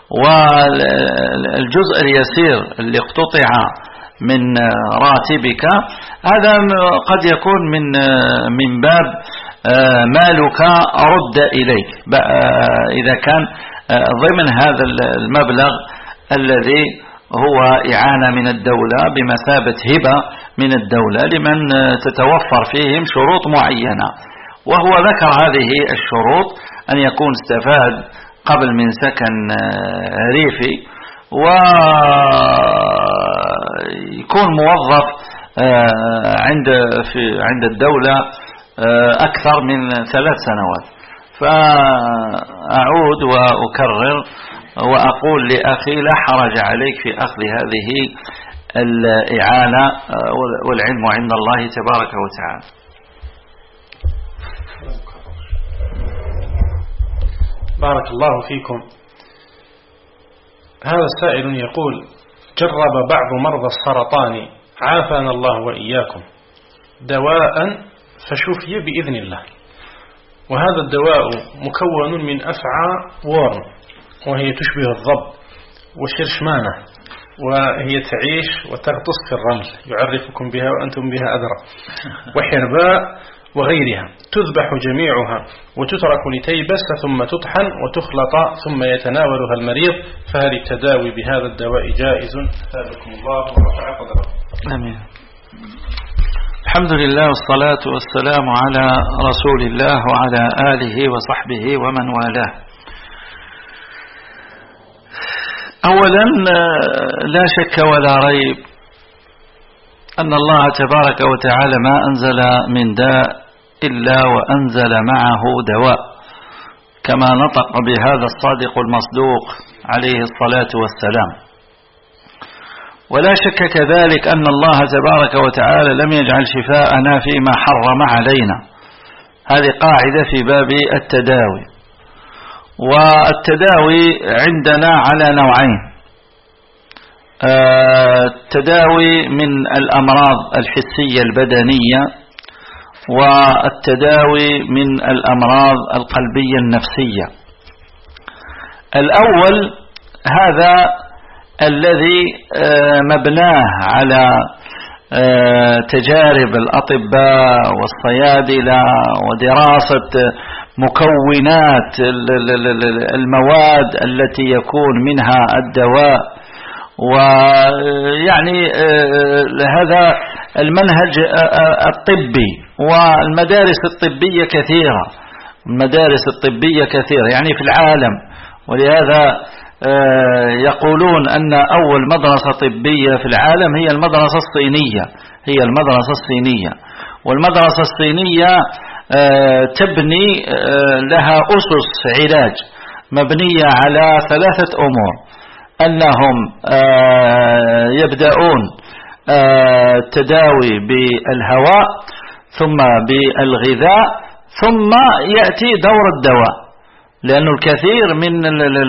والجزء اليسير اللي اقتطع من راتبك هذا قد يكون من من باب مالك رد إليك إذا كان ضمن هذا المبلغ الذي هو إعانة من الدولة بمثابة هبة من الدولة لمن تتوفر فيهم شروط معينة. وهو ذكر هذه الشروط: أن يكون استفاد قبل من سكن ريفي، ويكون موظف عند في عند الدولة أكثر من ثلاث سنوات. فأعود وأكرر وأقول لأخي: لا حرج عليك في أخذ هذه الإعانة، والعلم عند الله تبارك وتعالى. بارك الله فيكم. هذا السائل يقول: جرب بعض مرضى السرطان عافانا الله وإياكم دواء فشفي بإذن الله، وهذا الدواء مكون من أفعى وورم، وهي تشبه الضب والشرشمانة، وهي تعيش وتغطس في الرمل، يعرفكم بها وأنتم بها أدرى، وحرباء وغيرها، تذبح جميعها وتترك لتيبس ثم تطحن وتخلط ثم يتناولها المريض، فهل التداوي بهذا الدواء جائز؟ ثابكم الله ورفع قدركم. آمين. الحمد لله والصلاة والسلام على رسول الله وعلى آله وصحبه ومن والاه. أولا لا شك ولا ريب أن الله تبارك وتعالى ما أنزل من داء إلا وأنزل معه دواء، كما نطق بهذا الصادق المصدوق عليه الصلاة والسلام. ولا شك كذلك أن الله تبارك وتعالى لم يجعل شفاءنا فيما حرم علينا. هذه قاعدة في باب التداوي. والتداوي عندنا على نوعين: التداوي من الأمراض الحسية البدنية، والتداوي من الأمراض القلبية النفسية. الأول هذا الذي مبناه على تجارب الأطباء والصيادلة ودراسة مكونات المواد التي يكون منها الدواء، ويعني هذا المنهج الطبي. والمدارس الطبية كثيرة، المدارس الطبية كثيرة يعني في العالم. ولهذا يقولون أن أول مدرسة طبية في العالم هي المدرسة الصينية، هي المدرسة الصينية. والمدرسة الصينية تبني لها أسس علاج مبنية على ثلاثة أمور: أنهم يبدأون التداوي بالهواء، ثم بالغذاء، ثم يأتي دور الدواء. لأن الكثير من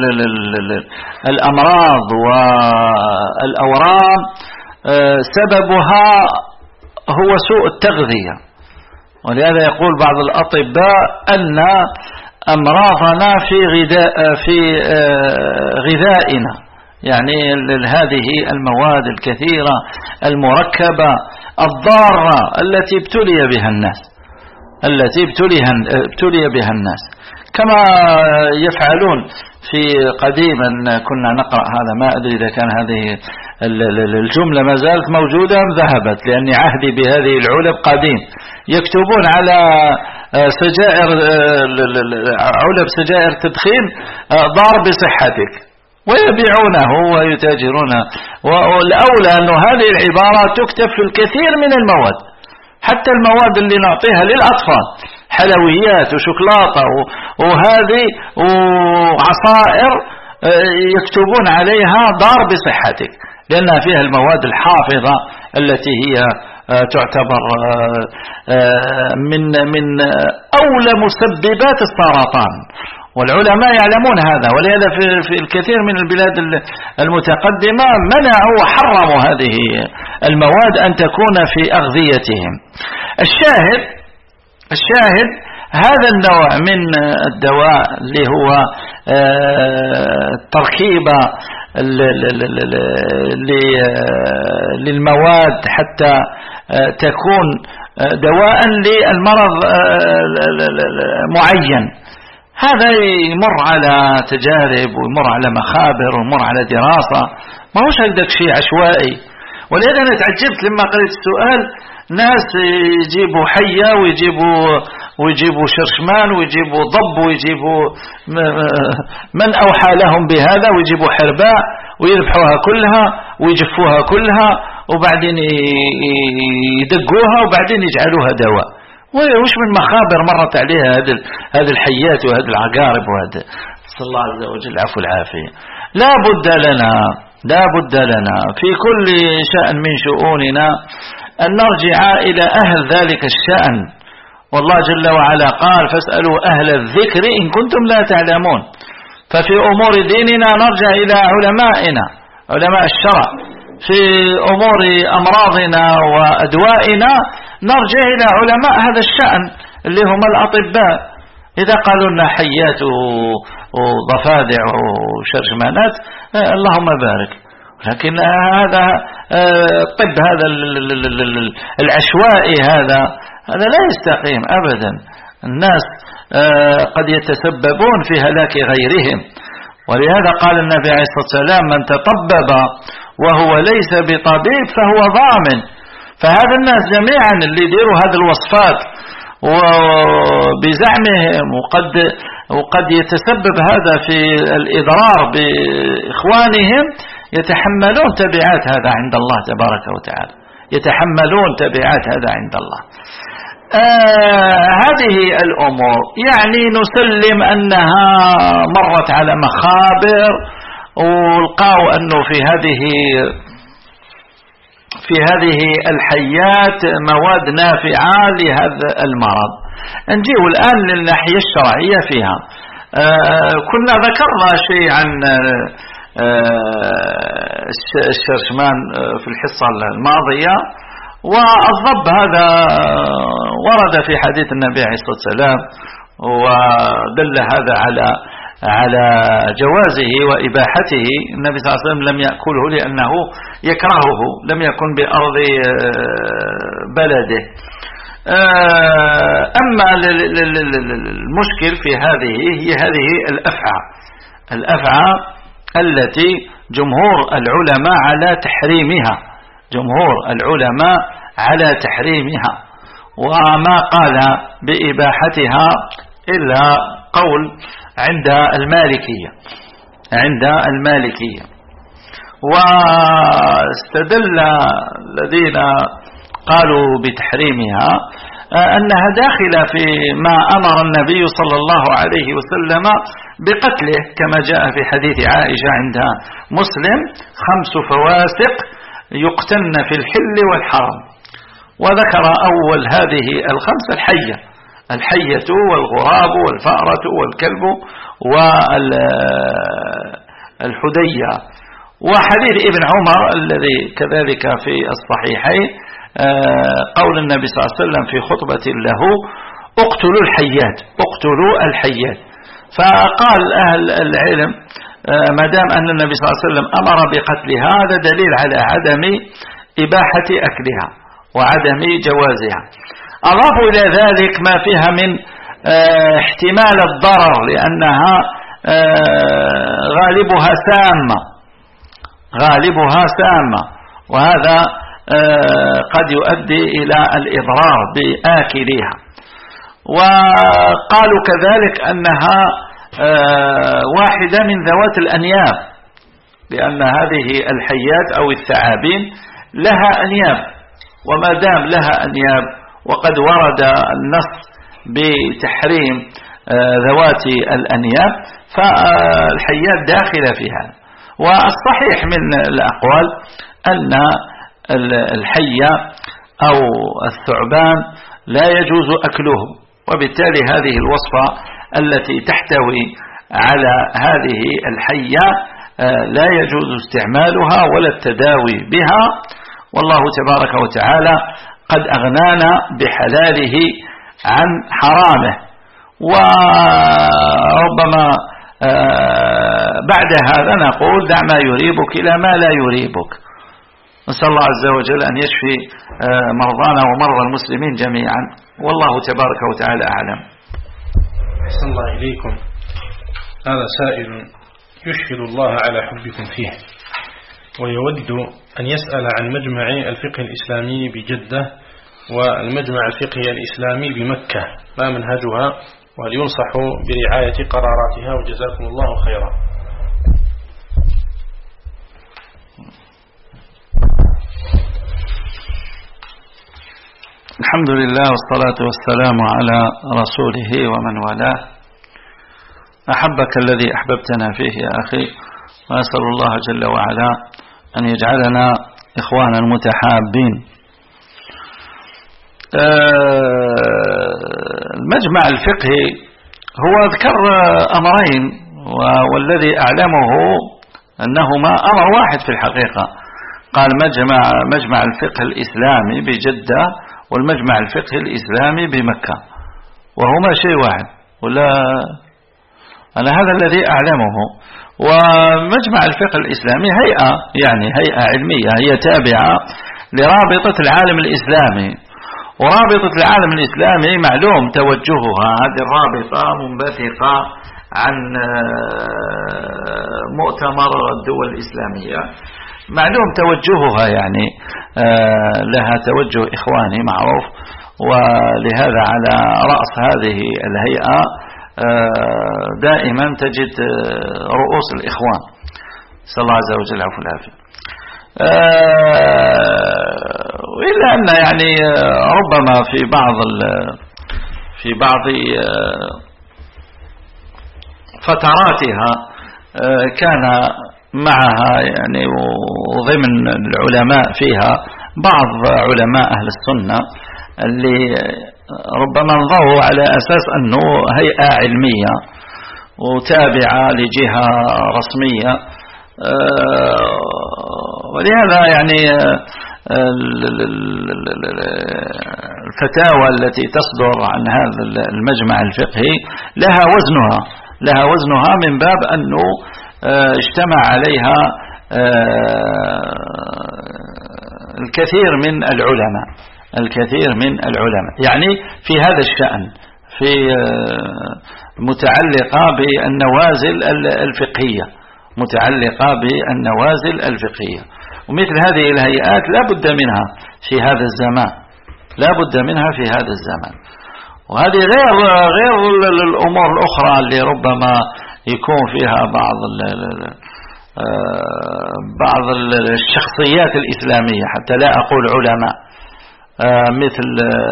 الأمراض والأورام سببها هو سوء التغذية. ولهذا يقول بعض الأطباء أن أمراضنا في غذاء في غذائنا، يعني هذه المواد الكثيرة المركبة الضارة التي ابتلي بها الناس التي ابتلي بها الناس كما يفعلون في قديما. كنا نقرأ هذا، ما أدري إذا كان هذه الجملة ما زالت موجودة أم ذهبت، لأني عهدي بهذه العلب قديم. يكتبون على سجائر علب سجائر تدخين: ضار بصحتك، ويبيعونه ويتاجرونه. والأولى أن هذه العبارة تكتب في الكثير من المواد، حتى المواد اللي نعطيها للأطفال، حلويات وشوكولاتة وهذه وعصائر، يكتبون عليها ضار بصحتك، لأنها فيها المواد الحافظة التي هي تعتبر من من أولى مسببات السرطان. والعلماء يعلمون هذا. ولهذا في, في الكثير من البلاد المتقدمة منعوا وحرموا هذه المواد أن تكون في أغذيتهم. الشاهد الشاهد هذا النوع من الدواء اللي هو تركيبة للمواد حتى تكون دواء للمرض معين، هذا يمر على تجارب ويمر على مخابر ويمر على دراسة، ما هوش هكذاك شيء عشوائي. ولهذا أنا تعجبت لما قرأت السؤال، ناس يجيبوا حية ويجيبوا ويجيبوا شرشمان ويجيبوا ضب ويجيبوا من أوحى لهم بهذا، ويجيبوا حرباء ويذبحوها كلها ويجفوها كلها وبعدين يدقوها وبعدين يجعلوها دواء. وش من مخابر مرت عليها هذه هذه الحيات وهذه العقارب وهذا. صلى الله عز وجل العفو والعافية. لا بد لنا لا بد لنا في كل شأن من شؤوننا أن نرجع إلى أهل ذلك الشأن. والله جل وعلا قال: فاسألوا أهل الذكر إن كنتم لا تعلمون. ففي أمور ديننا نرجع إلى علمائنا، علماء الشرع. في أمور أمراضنا وأدوائنا نرجع إلى علماء هذا الشأن اللي هم الأطباء. إذا قالوا لنا حيات وضفادع وشرشمانات اللهم بارك، لكن هذا الطب هذا العشوائي هذا هذا لا يستقيم أبدا. الناس قد يتسببون في هلاك غيرهم. ولهذا قال النبي عليه الصلاة والسلام: من تطبب وهو ليس بطبيب فهو ضامن. فهذا الناس جميعا اللي يديروا هذه الوصفات وبزعمهم وقد وقد يتسبب هذا في الإضرار بإخوانهم يتحملون تبعات هذا عند الله تبارك وتعالى، يتحملون تبعات هذا عند الله. آه هذه الأمور يعني نسلم أنها مرت على مخابر ولقوا أنه في هذه في هذه الحيات مواد نافعة لهذا المرض. نجيء الآن للناحية الشرعية فيها. آه كنا ذكرنا شيء عن آه الشرشمان في الحصة الماضية، والضب هذا ورد في حديث النبي عليه الصلاة والسلام، ودل هذا على على جوازه وإباحته. النبي صلى الله عليه وسلم لم يأكله لأنه يكرهه، لم يكن بأرض بلده. أما المشكل في هذه هي هذه الأفعى الأفعى التي جمهور العلماء على تحريمها، جمهور العلماء على تحريمها، وما قال بإباحتها إلا قول عند المالكية عند المالكية واستدل الذين قالوا بتحريمها أنها داخلة في ما أمر النبي صلى الله عليه وسلم بقتله، كما جاء في حديث عائشة عند مسلم: خمس فواسق يقتلن في الحل والحرم. وذكر أول هذه الخمس الحية الحية والغراب والفأرة والكلب والحدية. وحديث ابن عمر الذي كذلك في الصحيحين قول النبي صلى الله عليه وسلم في خطبة له: اقتلوا الحيات اقتلوا الحيات. فقال أهل العلم ما دام أن النبي صلى الله عليه وسلم أمر بقتلها هذا دليل على عدم إباحة أكلها وعدم جوازها. أضافوا إلى ذلك ما فيها من احتمال الضرر، لأنها غالبها سامة غالبها سامة وهذا قد يؤدي إلى الإضرار بآكلها. وقالوا كذلك أنها واحدة من ذوات الأنياب، لأن هذه الحيات أو الثعابين لها أنياب، وما دام لها أنياب وقد ورد النص بتحريم ذوات الأنياب فالحيات داخلة فيها. والصحيح من الأقوال أن الحية أو الثعبان لا يجوز أكله، وبالتالي هذه الوصفة التي تحتوي على هذه الحية لا يجوز استعمالها ولا التداوي بها، والله تبارك وتعالى قد أغنانا بحلاله عن حرامه. وربما بعد هذا نقول: دع ما يريبك إلى ما لا يريبك. نسأل الله عز وجل أن يشفي مرضانا ومرضى المسلمين جميعا، والله تبارك وتعالى أعلم. أحسن الله إليكم. هذا سائل يشهد الله على حبكم فيه، ويود أن يسأل عن مجمع الفقه الإسلامي بجدة والمجمع الفقهي الإسلامي بمكة، ما منهجها، وهل ينصح برعاية قراراتها، وجزاكم الله خيرا. الحمد لله والصلاة والسلام على رسوله ومن والاه. أحبك الذي أحببتنا فيه يا أخي، وأسأل الله جل وعلا أن يجعلنا إخوانا متحابين. المجمع الفقهي هو ذكر أمرين، والذي أعلمه أنهما أمر واحد في الحقيقة. قال مجمع, مجمع الفقه الإسلامي بجدة والمجمع الفقه الإسلامي بمكة، وهما شيء واحد، ولا أنا هذا الذي أعلمه. ومجمع الفقه الإسلامي هيئة، يعني هيئة علمية، هي تابعة لرابطة العالم الإسلامي، ورابطة العالم الإسلامي معلوم توجهها. هذه الرابطة منبثقة عن مؤتمر الدول الإسلامية، معلوم توجهها يعني لها توجه إخواني معروف، ولهذا على رأس هذه الهيئة دائما تجد رؤوس الإخوان، صلى الله عز وجل العفو والعافية. وإلا أن يعني ربما في بعض في بعض فتراتها كان معها يعني وضمن العلماء فيها بعض علماء أهل السنة اللي ربما انظروا على أساس أنه هيئة علمية وتابعة لجهة رسمية، ولهذا يعني الفتاوى التي تصدر عن هذا المجمع الفقهي لها وزنها لها وزنها من باب أنه اجتمع عليها الكثير من العلماء الكثير من العلماء يعني في هذا الشأن، في متعلقة بالنوازل الفقهية متعلقة بالنوازل الفقهية ومثل هذه الهيئات لا بد منها في هذا الزمان لا بد منها في هذا الزمان. وهذه غير غير الأمور الأخرى اللي ربما يكون فيها بعض بعض الشخصيات الإسلامية، حتى لا أقول علماء، مثل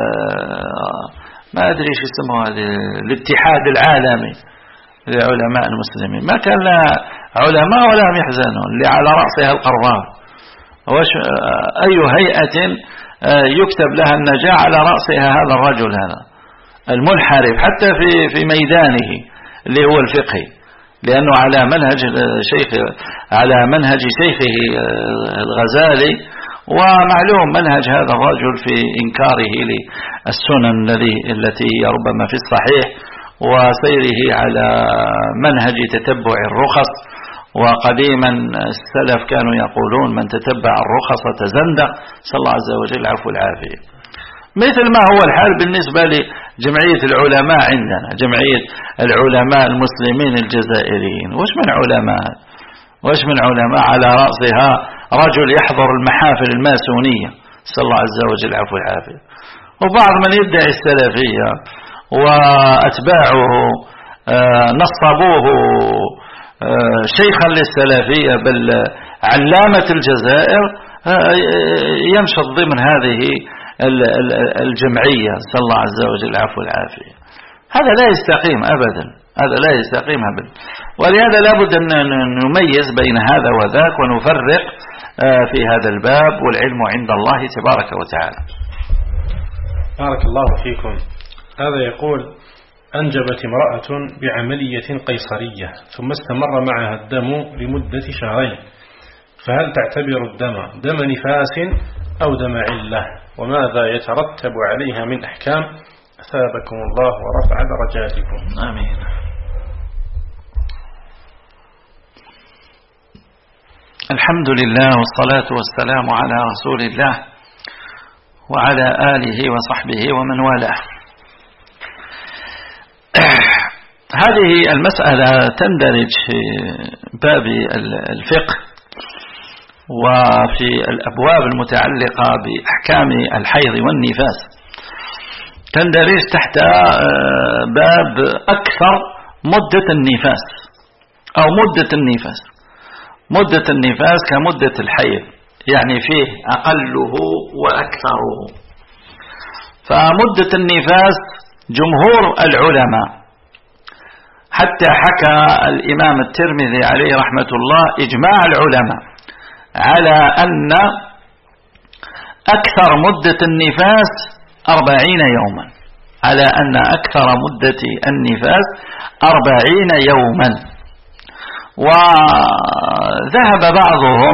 ما أدري ايش يسموه الاتحاد العالمي لعلماء المسلمين، ما كان لا علماء ولا هم يحزنون، اللي على رأسها القرار. أي هيئة يكتب لها النجاة على رأسها هذا الرجل هذا المنحرف حتى في في ميدانه اللي هو الفقهي، لأنه على منهج شيخ على منهج شيخه الغزالي، ومعلوم منهج هذا الرجل في إنكاره للسنن الذي التي ربما في الصحيح، وسيره على منهج تتبع الرخص. وقديما السلف كانوا يقولون من تتبع الرخص تزندق، صلى الله عز وجل العفو والعافية. مثل ما هو الحال بالنسبة لجمعية العلماء عندنا، جمعية العلماء المسلمين الجزائريين، وش من علماء وش من علماء على رأسها رجل يحضر المحافل الماسونية، صلى الله عز وجل العفو والعافية. وبعض من يدعي السلفية وأتباعه نصبوه شيخا للسلفية بل علامة الجزائر ينشط ضمن هذه الجمعية، صلى الله عز وجل العفو والعافية. هذا لا يستقيم أبدا، هذا لا يستقيم أبدا. ولهذا لابد أن نميز بين هذا وذاك ونفرق في هذا الباب، والعلم عند الله تبارك وتعالى. بارك الله فيكم. هذا يقول: أنجبت امرأة بعملية قيصرية ثم استمر معها الدم لمدة شهرين، فهل تعتبر الدم دم نفاس أو دم علة؟ وماذا يترتب عليها من أحكام؟ أثابكم الله ورفع درجاتكم. آمين. الحمد لله والصلاة والسلام على رسول الله وعلى آله وصحبه ومن والاه. هذه المسألة تندرج في باب الفقه وفي الأبواب المتعلقة بأحكام الحيض والنفاس، تندرج تحت باب أكثر مدة النفاس أو مدة النفاس. مدة النفاس كمدة الحيض، يعني فيه أقله وأكثره. فمدة النفاس جمهور العلماء، حتى حكى الإمام الترمذي عليه رحمة الله إجماع العلماء على أن أكثر مدة النفاس أربعين يوما، على أن أكثر مدة النفاس أربعين يوما. وذهب بعضهم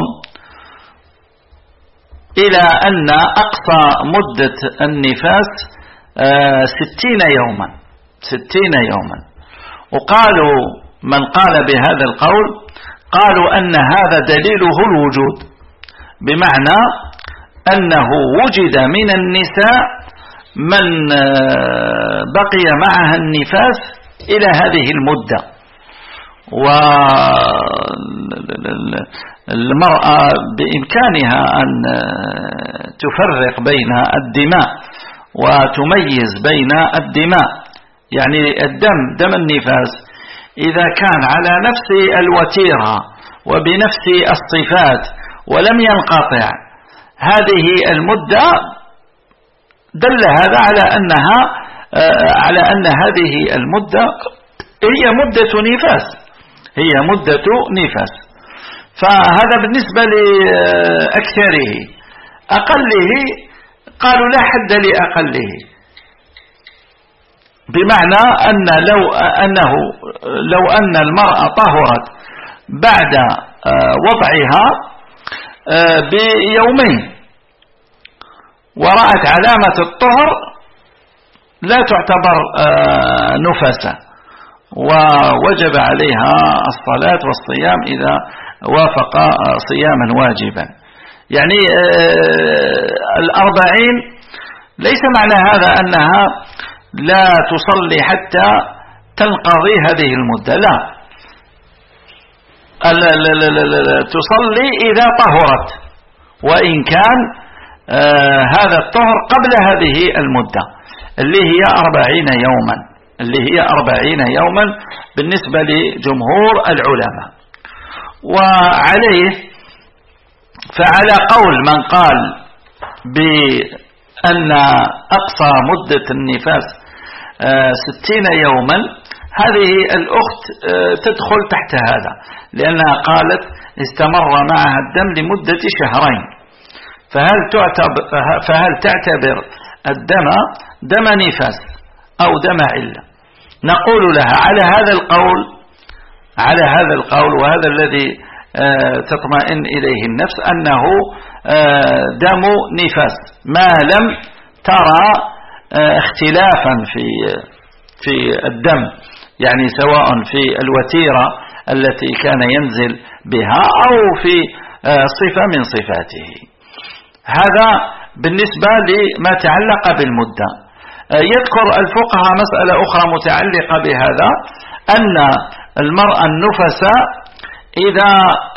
إلى أن أقصى مدة النفاس ستين يوما ستين يوما. وقالوا من قال بهذا القول قالوا أن هذا دليله الوجود، بمعنى أنه وجد من النساء من بقي معها النفاس إلى هذه المدة. المرأة بإمكانها أن تفرق بين الدماء وتميز بين الدماء، يعني الدم دم النفاس إذا كان على نفس الوتيرة وبنفس الصفات ولم ينقطع هذه المدة، دل هذا على أنها على أن هذه المدة هي مدة نفاس، هي مدة نفاس. فهذا بالنسبة لأكثره. أقله قالوا لا حد لأقله، بمعنى أن لو أنه لو أن المرأة طهرت بعد وضعها بيومين ورأت علامة الطهر لا تعتبر نفاسة، ووجب عليها الصلاة والصيام إذا وافق صياما واجبا. يعني الأربعين ليس معنى هذا أنها لا تصلي حتى تنقضي هذه المدة، لا، تصلي إذا طهرت، وإن كان هذا الطهر قبل هذه المدة اللي هي أربعين يوما، اللي هي أربعين يوما بالنسبة لجمهور العلماء. وعليه فعلى قول من قال بأن أقصى مدة النفاس ستين يوما، هذه الأخت تدخل تحت هذا، لأنها قالت استمر معها الدم لمدة شهرين، فهل تعتبر, فهل تعتبر الدم دم نفاس أو دم علة؟ نقول لها على هذا القول على هذا القول وهذا الذي تطمئن إليه النفس أنه دم نفاس، ما لم ترى اختلافا في في الدم، يعني سواء في الوتيرة التي كان ينزل بها أو في صفة من صفاته. هذا بالنسبة لما تعلق بالمدة. يذكر الفقهاء مسألة أخرى متعلقة بهذا، أن المرأة النفساء إذا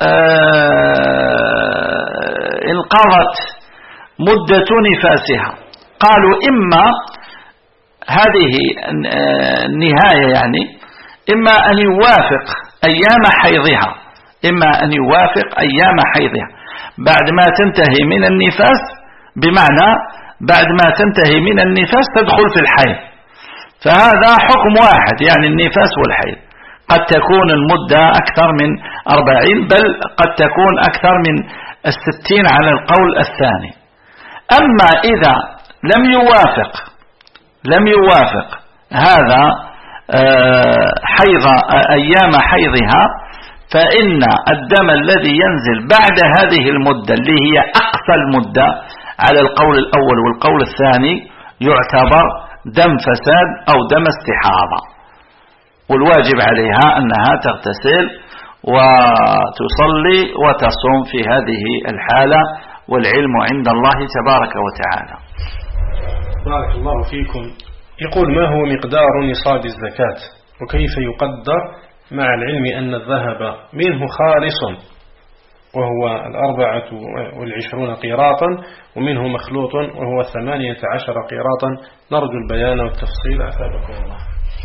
انقضت مدة نفاسها، قالوا إما هذه النهاية، يعني إما أن يوافق أيام حيضها، إما أن يوافق أيام حيضها بعد ما تنتهي من النفاس، بمعنى بعد ما تنتهي من النفاس تدخل في الحيض، فهذا حكم واحد، يعني النفاس والحيض. قد تكون المدة أكثر من أربعين، بل قد تكون أكثر من الستين على القول الثاني. أما إذا لم يوافق لم يوافق هذا حيض أيام حيضها، فإن الدم الذي ينزل بعد هذه المدة اللي هي أقصى المدة على القول الأول والقول الثاني يعتبر دم فساد أو دم استحاضة، والواجب عليها أنها تغتسل وتصلي وتصوم في هذه الحالة، والعلم عند الله تبارك وتعالى. بارك الله فيكم. يقول: ما هو مقدار نصاب الزكاة، وكيف يقدر مع العلم أن الذهب منه خالص وهو الأربعة والعشرون قيراطا، ومنه مخلوط وهو ثمانية عشر قيراطا؟ نرجو البيان والتفصيل أفادكم الله.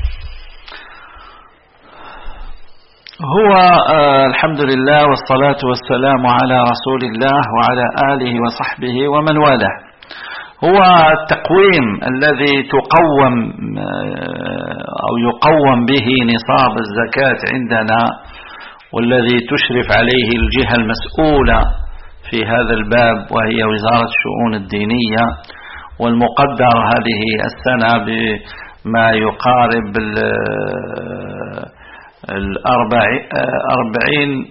هو الحمد لله والصلاة والسلام على رسول الله وعلى آله وصحبه ومن والاه. هو التقويم الذي تقوم أو يقوم به نصاب الزكاة عندنا، والذي تشرف عليه الجهة المسؤولة في هذا الباب وهي وزارة الشؤون الدينية، والمقدر هذه السنة بما يقارب الأربعين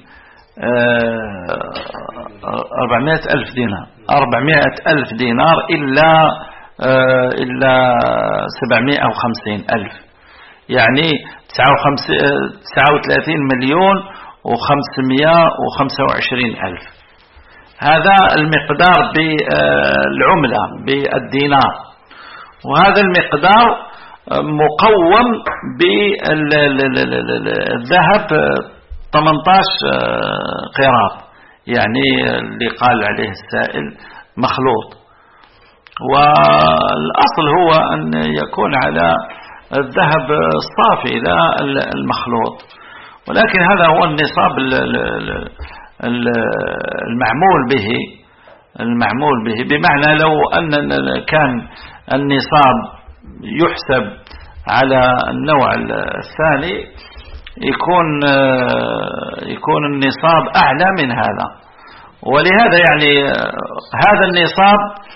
أربعمائة ألف دينار أربعمائة ألف دينار إلا إلا سبعمائة وخمسين ألف، يعني تسعة وثلاثين مليون وخمسمائة وخمسة وعشرين ألف. هذا المقدار بالعملة بالدينار، وهذا المقدار مقوم بالذهب ثمانية عشر قيراط، يعني اللي قال عليه السائل مخلوط. والأصل هو أن يكون على الذهب الصافي لا المخلوط، ولكن هذا هو النصاب المعمول به المعمول به بمعنى لو أن كان النصاب يحسب على النوع الثاني يكون يكون النصاب أعلى من هذا. ولهذا يعني هذا النصاب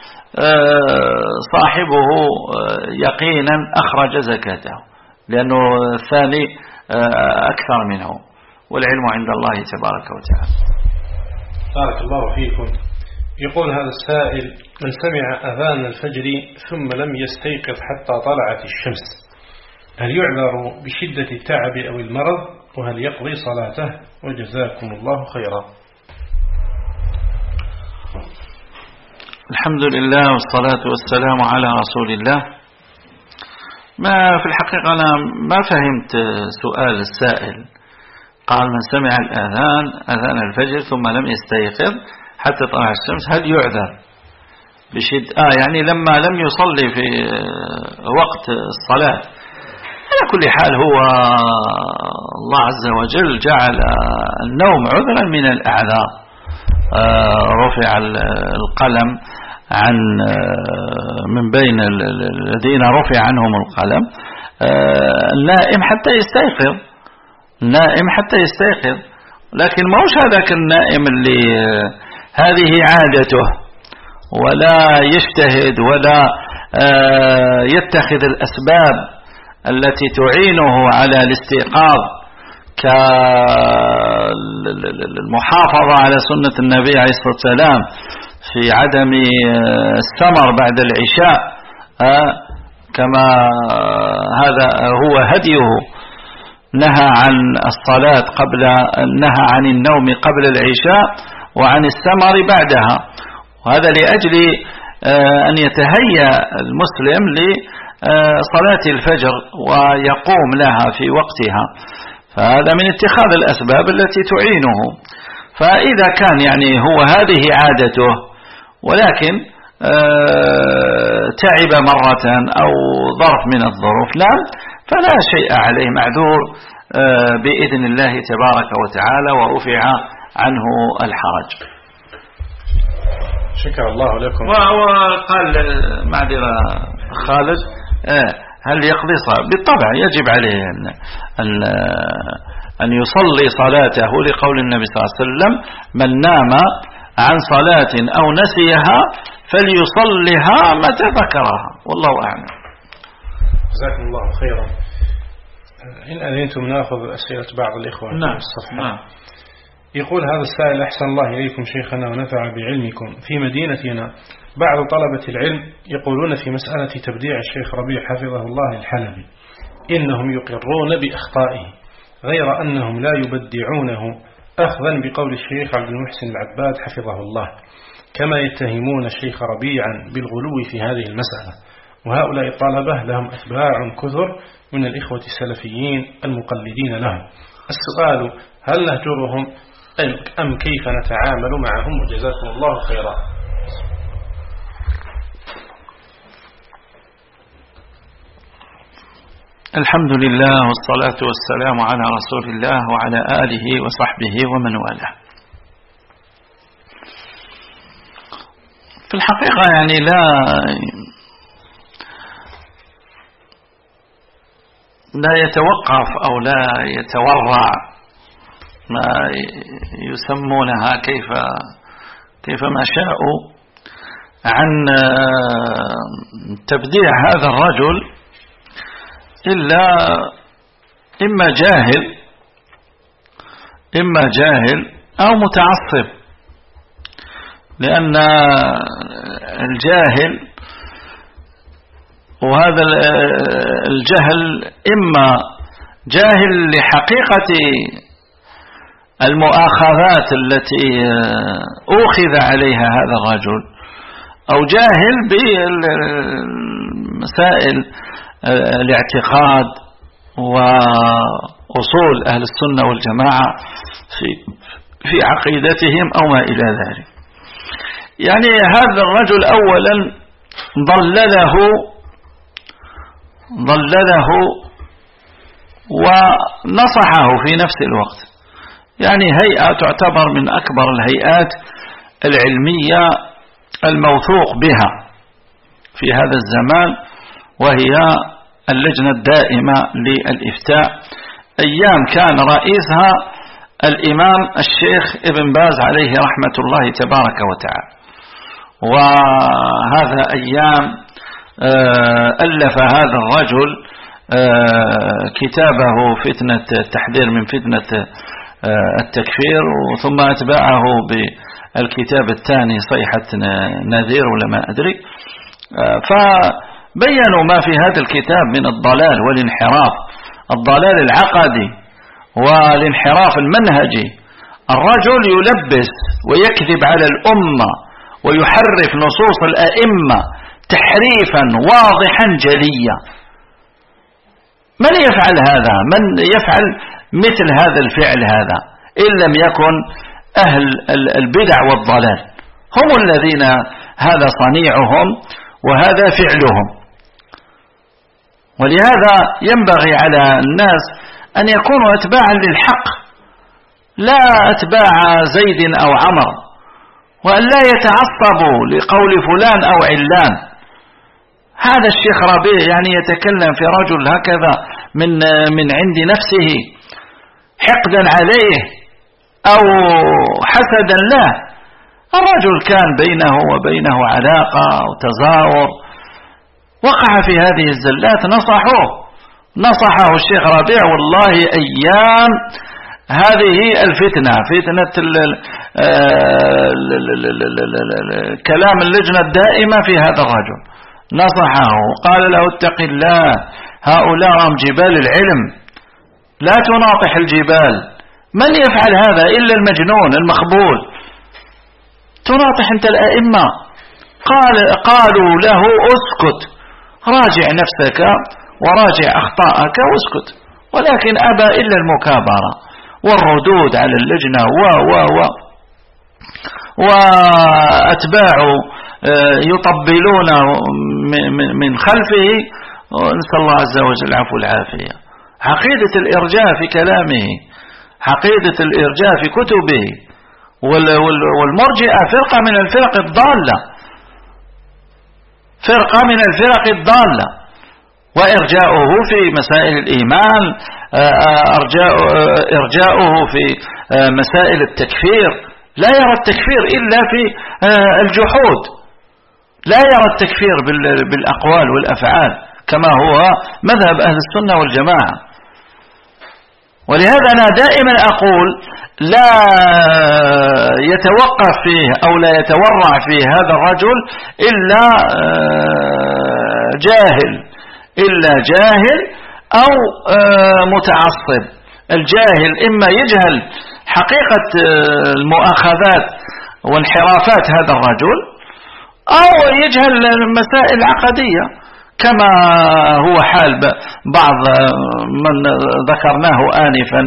صاحبه يقينا أخرج زكاته لأنه الثاني أكثر منه، والعلم عند الله تبارك وتعالى. بارك الله فيكم. يقول هذا السائل: من سمع أذان الفجر ثم لم يستيقظ حتى طلعت الشمس، هل يعذر بشدة التعب أو المرض؟ وهل يقضي صلاته؟ وجزاكم الله خيرا. الحمد لله والصلاة والسلام على رسول الله. ما في الحقيقة أنا ما فهمت سؤال السائل. قال من سمع الأذان أذان الفجر ثم لم يستيقظ حتى طلع الشمس هل يعذر بشد آه يعني لما لم يصلي في وقت الصلاة. على كل حال هو الله عز وجل جعل النوم عذرا من الأعذار. آه رفع القلم عن من بين الذين رفع عنهم القلم آه النائم حتى يستيقظ النائم حتى يستيقظ لكن ما هوش هذاك النائم اللي هذه عادته ولا يجتهد ولا آه يتخذ الأسباب التي تعينه على الاستيقاظ كالمحافظة على سنة النبي عليه الصلاة والسلام في عدم السمر بعد العشاء كما هذا هو هديه. نهى عن الصلاة قبل نهى عن النوم قبل العشاء وعن السمر بعدها، وهذا لأجل أن يتهيأ المسلم لصلاة الفجر ويقوم لها في وقتها، فهذا من اتخاذ الأسباب التي تعينه. فإذا كان يعني هو هذه عادته ولكن تعب مرة أو ظرف من الظروف لا فلا شيء عليه، معذور بإذن الله تبارك وتعالى ورفع عنه الحرج. شكر الله لكم. وقال معذرة خالد هل يقضي صلاة؟ بالطبع يجب عليه أن, أن, أن يصلي صلاته لقول النبي صلى الله عليه وسلم من نام عن صلاة أو نسيها فليصلها متى ذكرها، والله أعلم. جزاكم الله خيرا. إن أذنتم نأخذ أسئلة بعض الإخوة نعم. في الصفحة. نعم. يقول هذا السائل: أحسن الله إليكم شيخنا ونفع بعلمكم. في مدينتنا بعض طلبة العلم يقولون في مسألة تبديع الشيخ ربيع حفظه الله الحلبي إنهم يقرون بأخطائه غير أنهم لا يبدعونه أخذا بقول الشيخ عبد المحسن العباد حفظه الله، كما يتهمون الشيخ ربيعا بالغلو في هذه المسألة. وهؤلاء الطلبة لهم أتباع كثر من الإخوة السلفيين المقلدين لهم. السؤال: هل نهجرهم أم كيف نتعامل معهم؟ وجزاكم الله خيرا. الحمد لله والصلاة والسلام على رسول الله وعلى آله وصحبه ومن والاه. في الحقيقة يعني لا لا يتوقف أو لا يتورع ما يسمونها كيف كيف ما شاءوا عن تبديع هذا الرجل إلا إما جاهل إما جاهل أو متعصب، لأن الجاهل وهذا الجهل إما جاهل لحقيقة المؤاخذات التي أخذ عليها هذا الرجل، أو جاهل بمسائل الاعتقاد وأصول أهل السنة والجماعة في في عقيدتهم أو ما إلى ذلك. يعني هذا الرجل أولا ضلله ضلله ونصحه في نفس الوقت. يعني هيئة تعتبر من أكبر الهيئات العلمية الموثوق بها في هذا الزمان، وهي اللجنة الدائمة للإفتاء، أيام كان رئيسها الإمام الشيخ ابن باز عليه رحمة الله تبارك وتعالى. وهذا أيام ألف هذا الرجل كتابه فتنة التحذير من فتنة التكفير، ثم أتبعه بالكتاب الثاني صيحة نذير ولا ما أدري. فبينوا ما في هذا الكتاب من الضلال والانحراف، الضلال العقدي والانحراف المنهجي. الرجل يلبس ويكذب على الأمة ويحرف نصوص الأئمة تحريفا واضحا جليا. من يفعل هذا؟ من يفعل مثل هذا الفعل هذا إن لم يكن أهل البدع والضلال؟ هم الذين هذا صنيعهم وهذا فعلهم. ولهذا ينبغي على الناس أن يكونوا أتباعا للحق، لا أتباع زيد أو عمر، وأن لا يتعصبوا لقول فلان أو علان. هذا الشيخ ربيع يعني يتكلم في رجل هكذا من من عند نفسه حقدا عليه أو حسدا له. الرجل كان بينه وبينه علاقة أو تزاور، وقع في هذه الزلات، نصحوه نصحه الشيخ ربيع والله أيام هذه الفتنة، فتنة كلام اللجنة الدائمة في هذا الرجل. نصحه قال له اتق الله، هؤلاء هم جبال العلم، لا تناطح الجبال. من يفعل هذا إلا المجنون المخبول؟ تناطح أنت الأئمة. قال قالوا له اسكت، راجع نفسك وراجع أخطاءك واسكت، ولكن أبى إلا المكابرة والردود على اللجنة و و و وأتباعه يطبلون من خلفه. ونسأل الله عز وجل العفو والعافية. عقيدة الإرجاء في كلامه، عقيدة الإرجاء في كتبه. والمرجئة فرقة من الفرق الضالة، فرقة من الفرق الضالة. وإرجاؤه في مسائل الإيمان، إرجاؤه في مسائل التكفير. لا يرى التكفير إلا في الجحود، لا يرى التكفير بالأقوال والأفعال كما هو مذهب أهل السنة والجماعة. ولهذا أنا دائما أقول لا يتوقف فيه أو لا يتورع فيه هذا الرجل إلا جاهل، إلا جاهل أو متعصب. الجاهل إما يجهل حقيقة المؤاخذات وانحرافات هذا الرجل، أو يجهل المسائل العقدية كما هو حال بعض من ذكرناه آنفا،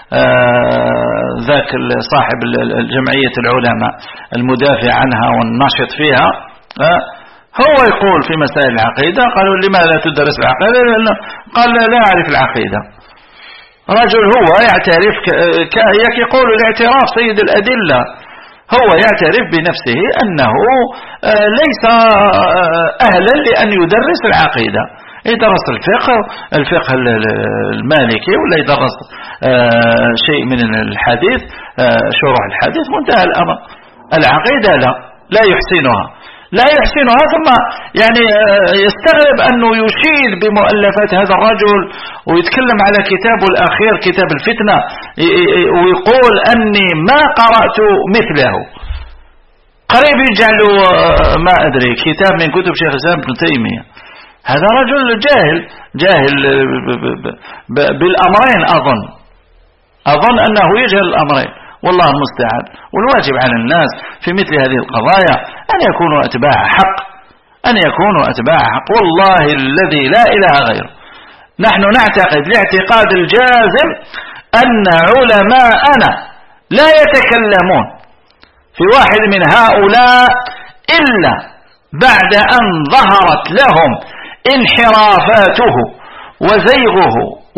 ذاك صاحب الجمعية العلماء المدافع عنها والناشط فيها. هو يقول في مسائل العقيدة قالوا لماذا تدرس العقيدة؟ قال لا أعرف العقيدة. رجل هو يعترف يقول الاعتراف سيد الأدلة، هو يعترف بنفسه أنه ليس أهلا لأن يدرس العقيدة. يدرس الفقه الفقه المالكي، ولا يدرس شيء من الحديث، شروح الحديث، منتهى الأمر. العقيدة لا لا يحسنها لا يحسنها ثم يعني يستغرب أنه يشير بمؤلفات هذا الرجل ويتكلم على كتابه الأخير كتاب الفتنة، ويقول أني ما قرأت مثله. قريب يجعله ما أدري كتاب من كتب شيخ الإسلام ابن تيمية. هذا رجل جاهل جاهل بالأمرين. أظن أظن أنه يجهل الأمرين، والله المستعان. والواجب على الناس في مثل هذه القضايا أن يكونوا أتباع حق، أن يكونوا أتباع حق. والله الذي لا إله غيره نحن نعتقد الاعتقاد الجازم أن علماءنا لا يتكلمون في واحد من هؤلاء إلا بعد أن ظهرت لهم انحرافاته وزيغه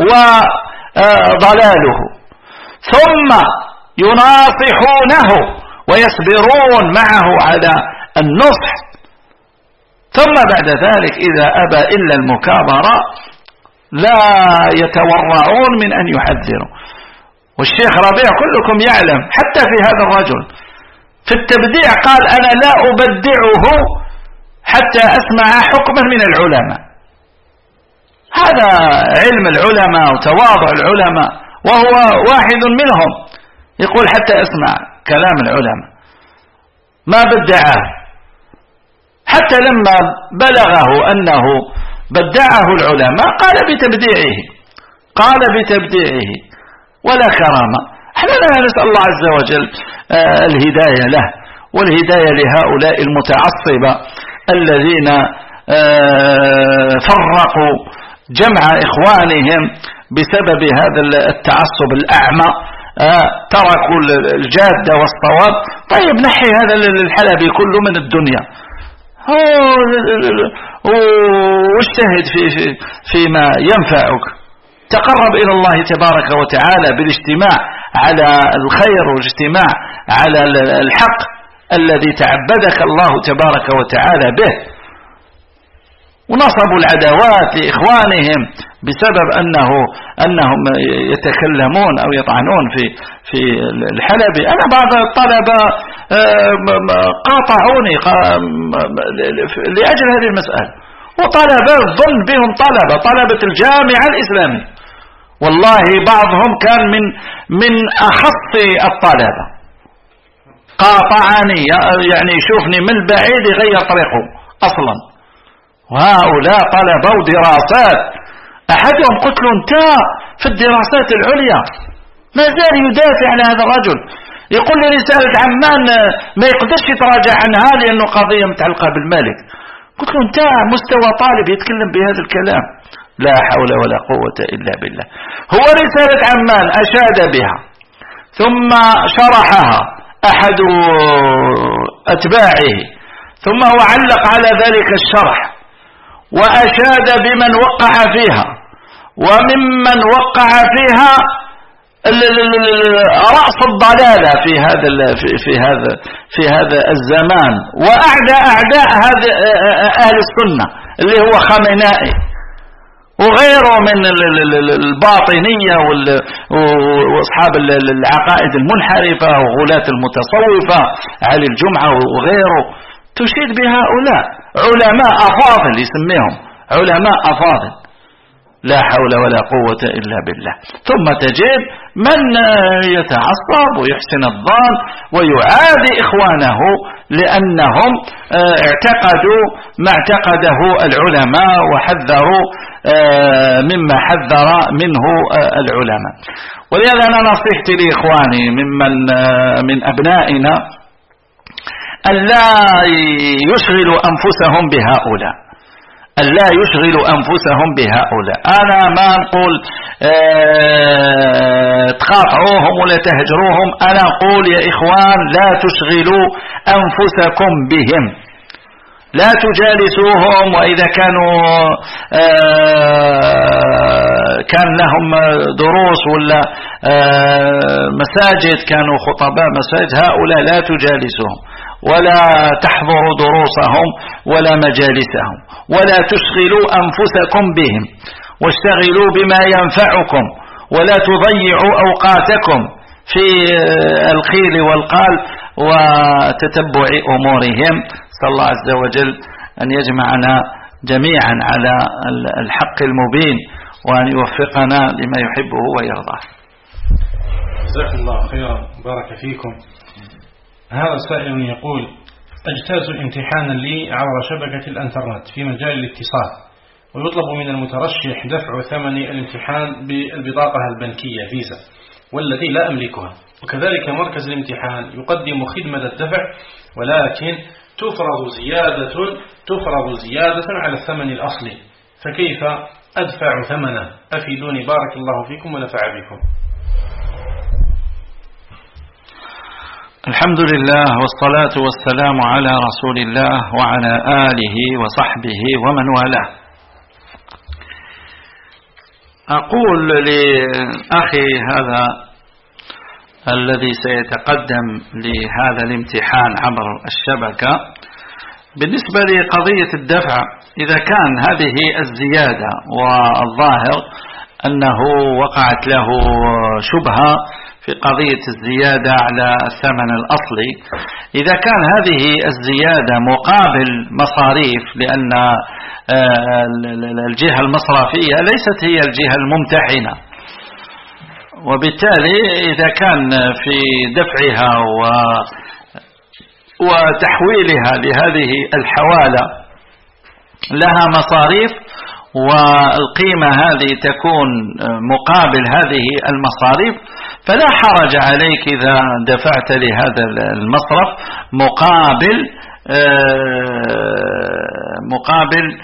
وضلاله، ثم يناصحونه ويصبرون معه على النصح، ثم بعد ذلك إذا أبى إلا المكابرة لا يتورعون من أن يحذروا. والشيخ ربيع كلكم يعلم حتى في هذا الرجل في التبديع قال أنا لا أبدعه حتى أسمع حكما من العلماء. هذا علم العلماء وتواضع العلماء، وهو واحد منهم يقول حتى أسمع كلام العلماء، ما بدعه. حتى لما بلغه أنه بدعه العلماء قال بتبديعه قال بتبديعه ولا كرامة. احنا نسأل الله عز وجل آه الهداية له والهداية لهؤلاء المتعصبة الذين آه فرقوا جمع إخوانهم بسبب هذا التعصب الأعمى، آه تركوا الجادة والصواب. طيب نحي هذا الحلبي كله من الدنيا واجتهد في في فيما ينفعك، تقرب إلى الله تبارك وتعالى بالاجتماع على الخير والاجتماع على الحق الذي تعبدك الله تبارك وتعالى به. ونصبوا العداوات لإخوانهم بسبب أنه أنهم يتكلمون أو يطعنون في في الحلبي. أنا بعض الطلبة قاطعوني لأجل هذه المسألة، وطلبة ظن بهم طلبة طلبة الجامعة الإسلامية، والله بعضهم كان من من أخص الطلبة، قاطعني يعني يشوفني من بعيد يغير طريقه أصلا. وهؤلاء طلبة ودراسات، أحدهم قلت له انت في الدراسات العليا ما زال يدافع عن هذا الرجل، يقول لي رسالة عمان ما يقدرش يتراجع عنها لأنه قضية متعلقة بالمالك. قلت له انت مستوى طالب يتكلم بهذا الكلام؟ لا حول ولا قوة إلا بالله. هو رسالة عمان أشاد بها ثم شرحها أحد أتباعه، ثم هو علق على ذلك الشرح وأشاد بمن وقع فيها، وممن وقع فيها رأس الضلالة في هذا في هذا في هذا الزمان، وأعداء أعداء هذا أهل السنة اللي هو خامنائي وغيره من الباطنية وأصحاب العقائد المنحرفة وغلاة المتصوفة علي الجمعة وغيره. تشيد بهؤلاء علماء أفاضل يسميهم علماء أفاضل، لا حول ولا قوة إلا بالله. ثم تجد من يتعصب ويحسن الظن ويعادي إخوانه لأنهم اعتقدوا ما اعتقده العلماء وحذروا مما حذر منه العلماء. ولهذا أنا نصيحتي لإخواني ممن من أبنائنا أن لا يشغلوا أنفسهم بهؤلاء، أن لا يشغلوا أنفسهم بهؤلاء. أنا ما نقول اه تقاطعوهم ولا تهجروهم، أنا أقول يا إخوان لا تشغلوا أنفسكم بهم، لا تجالسوهم، وإذا كانوا اه كان لهم دروس ولا اه مساجد كانوا خطباء مساجد، هؤلاء لا تجالسوهم ولا تحضروا دروسهم ولا مجالسهم، ولا تشغلوا أنفسكم بهم، واشتغلوا بما ينفعكم، ولا تضيعوا أوقاتكم في القيل والقال وتتبع أمورهم. صلى الله عز وجل أن يجمعنا جميعا على الحق المبين، وأن يوفقنا لما يحبه ويرضاه. جزاكم الله خيرا، بارك فيكم. هذا سائل يقول: أجتاز امتحانا لي عبر شبكة الانترنت في مجال الاتصال، ويطلب من المترشح دفع ثمن الامتحان بالبطاقة البنكية فيزا والتي لا أملكها، وكذلك مركز الامتحان يقدم خدمة الدفع، ولكن تفرض زيادة تفرض زيادة على الثمن الأصلي، فكيف أدفع ثمنه؟ أفيدوني بارك الله فيكم ونفع بكم. الحمد لله والصلاة والسلام على رسول الله وعلى آله وصحبه ومن والاه. أقول لأخي هذا الذي سيتقدم لهذا الامتحان عبر الشبكة، بالنسبة لقضية الدفع، إذا كان هذه الزيادة والظاهر أنه وقعت له شبهة في قضية الزيادة على الثمن الأصلي، إذا كان هذه الزيادة مقابل مصاريف، لأن الجهة المصرفية ليست هي الجهة الممتحنة، وبالتالي إذا كان في دفعها و وتحويلها لهذه الحوالة لها مصاريف، والقيمة هذه تكون مقابل هذه المصاريف، فلا حرج عليك إذا دفعت لهذا المصرف مقابل مقابل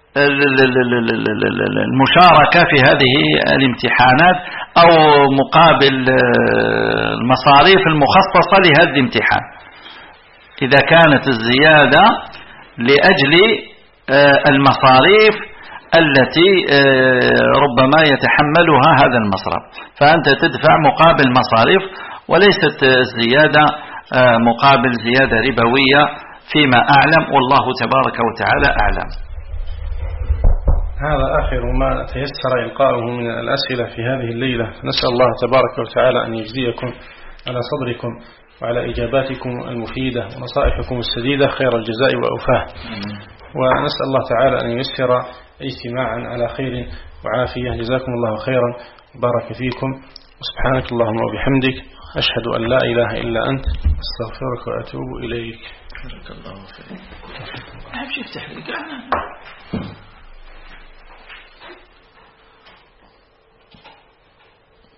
المشاركة في هذه الامتحانات أو مقابل المصاريف المخصصة لهذا الامتحان، إذا كانت الزيادة لأجل المصاريف التي ربما يتحملها هذا المصرف، فأنت تدفع مقابل مصاريف وليست الزيادة مقابل زيادة ربوية فيما أعلم، والله تبارك وتعالى أعلم. هذا آخر ما تيسر إلقاؤه من الأسئلة في هذه الليلة. نسأل الله تبارك وتعالى أن يجزيكم على صبركم وعلى إجاباتكم المفيدة ونصائحكم السديدة خير الجزاء وأوفاه، ونسأل الله تعالى أن ييسر اجتماعا على خير وعافية. جزاكم الله خيرا، بارك فيكم، وسبحانك اللهم وبحمدك، أشهد أن لا إله إلا أنت، أستغفرك وأتوب إليك. بارك الله فيك.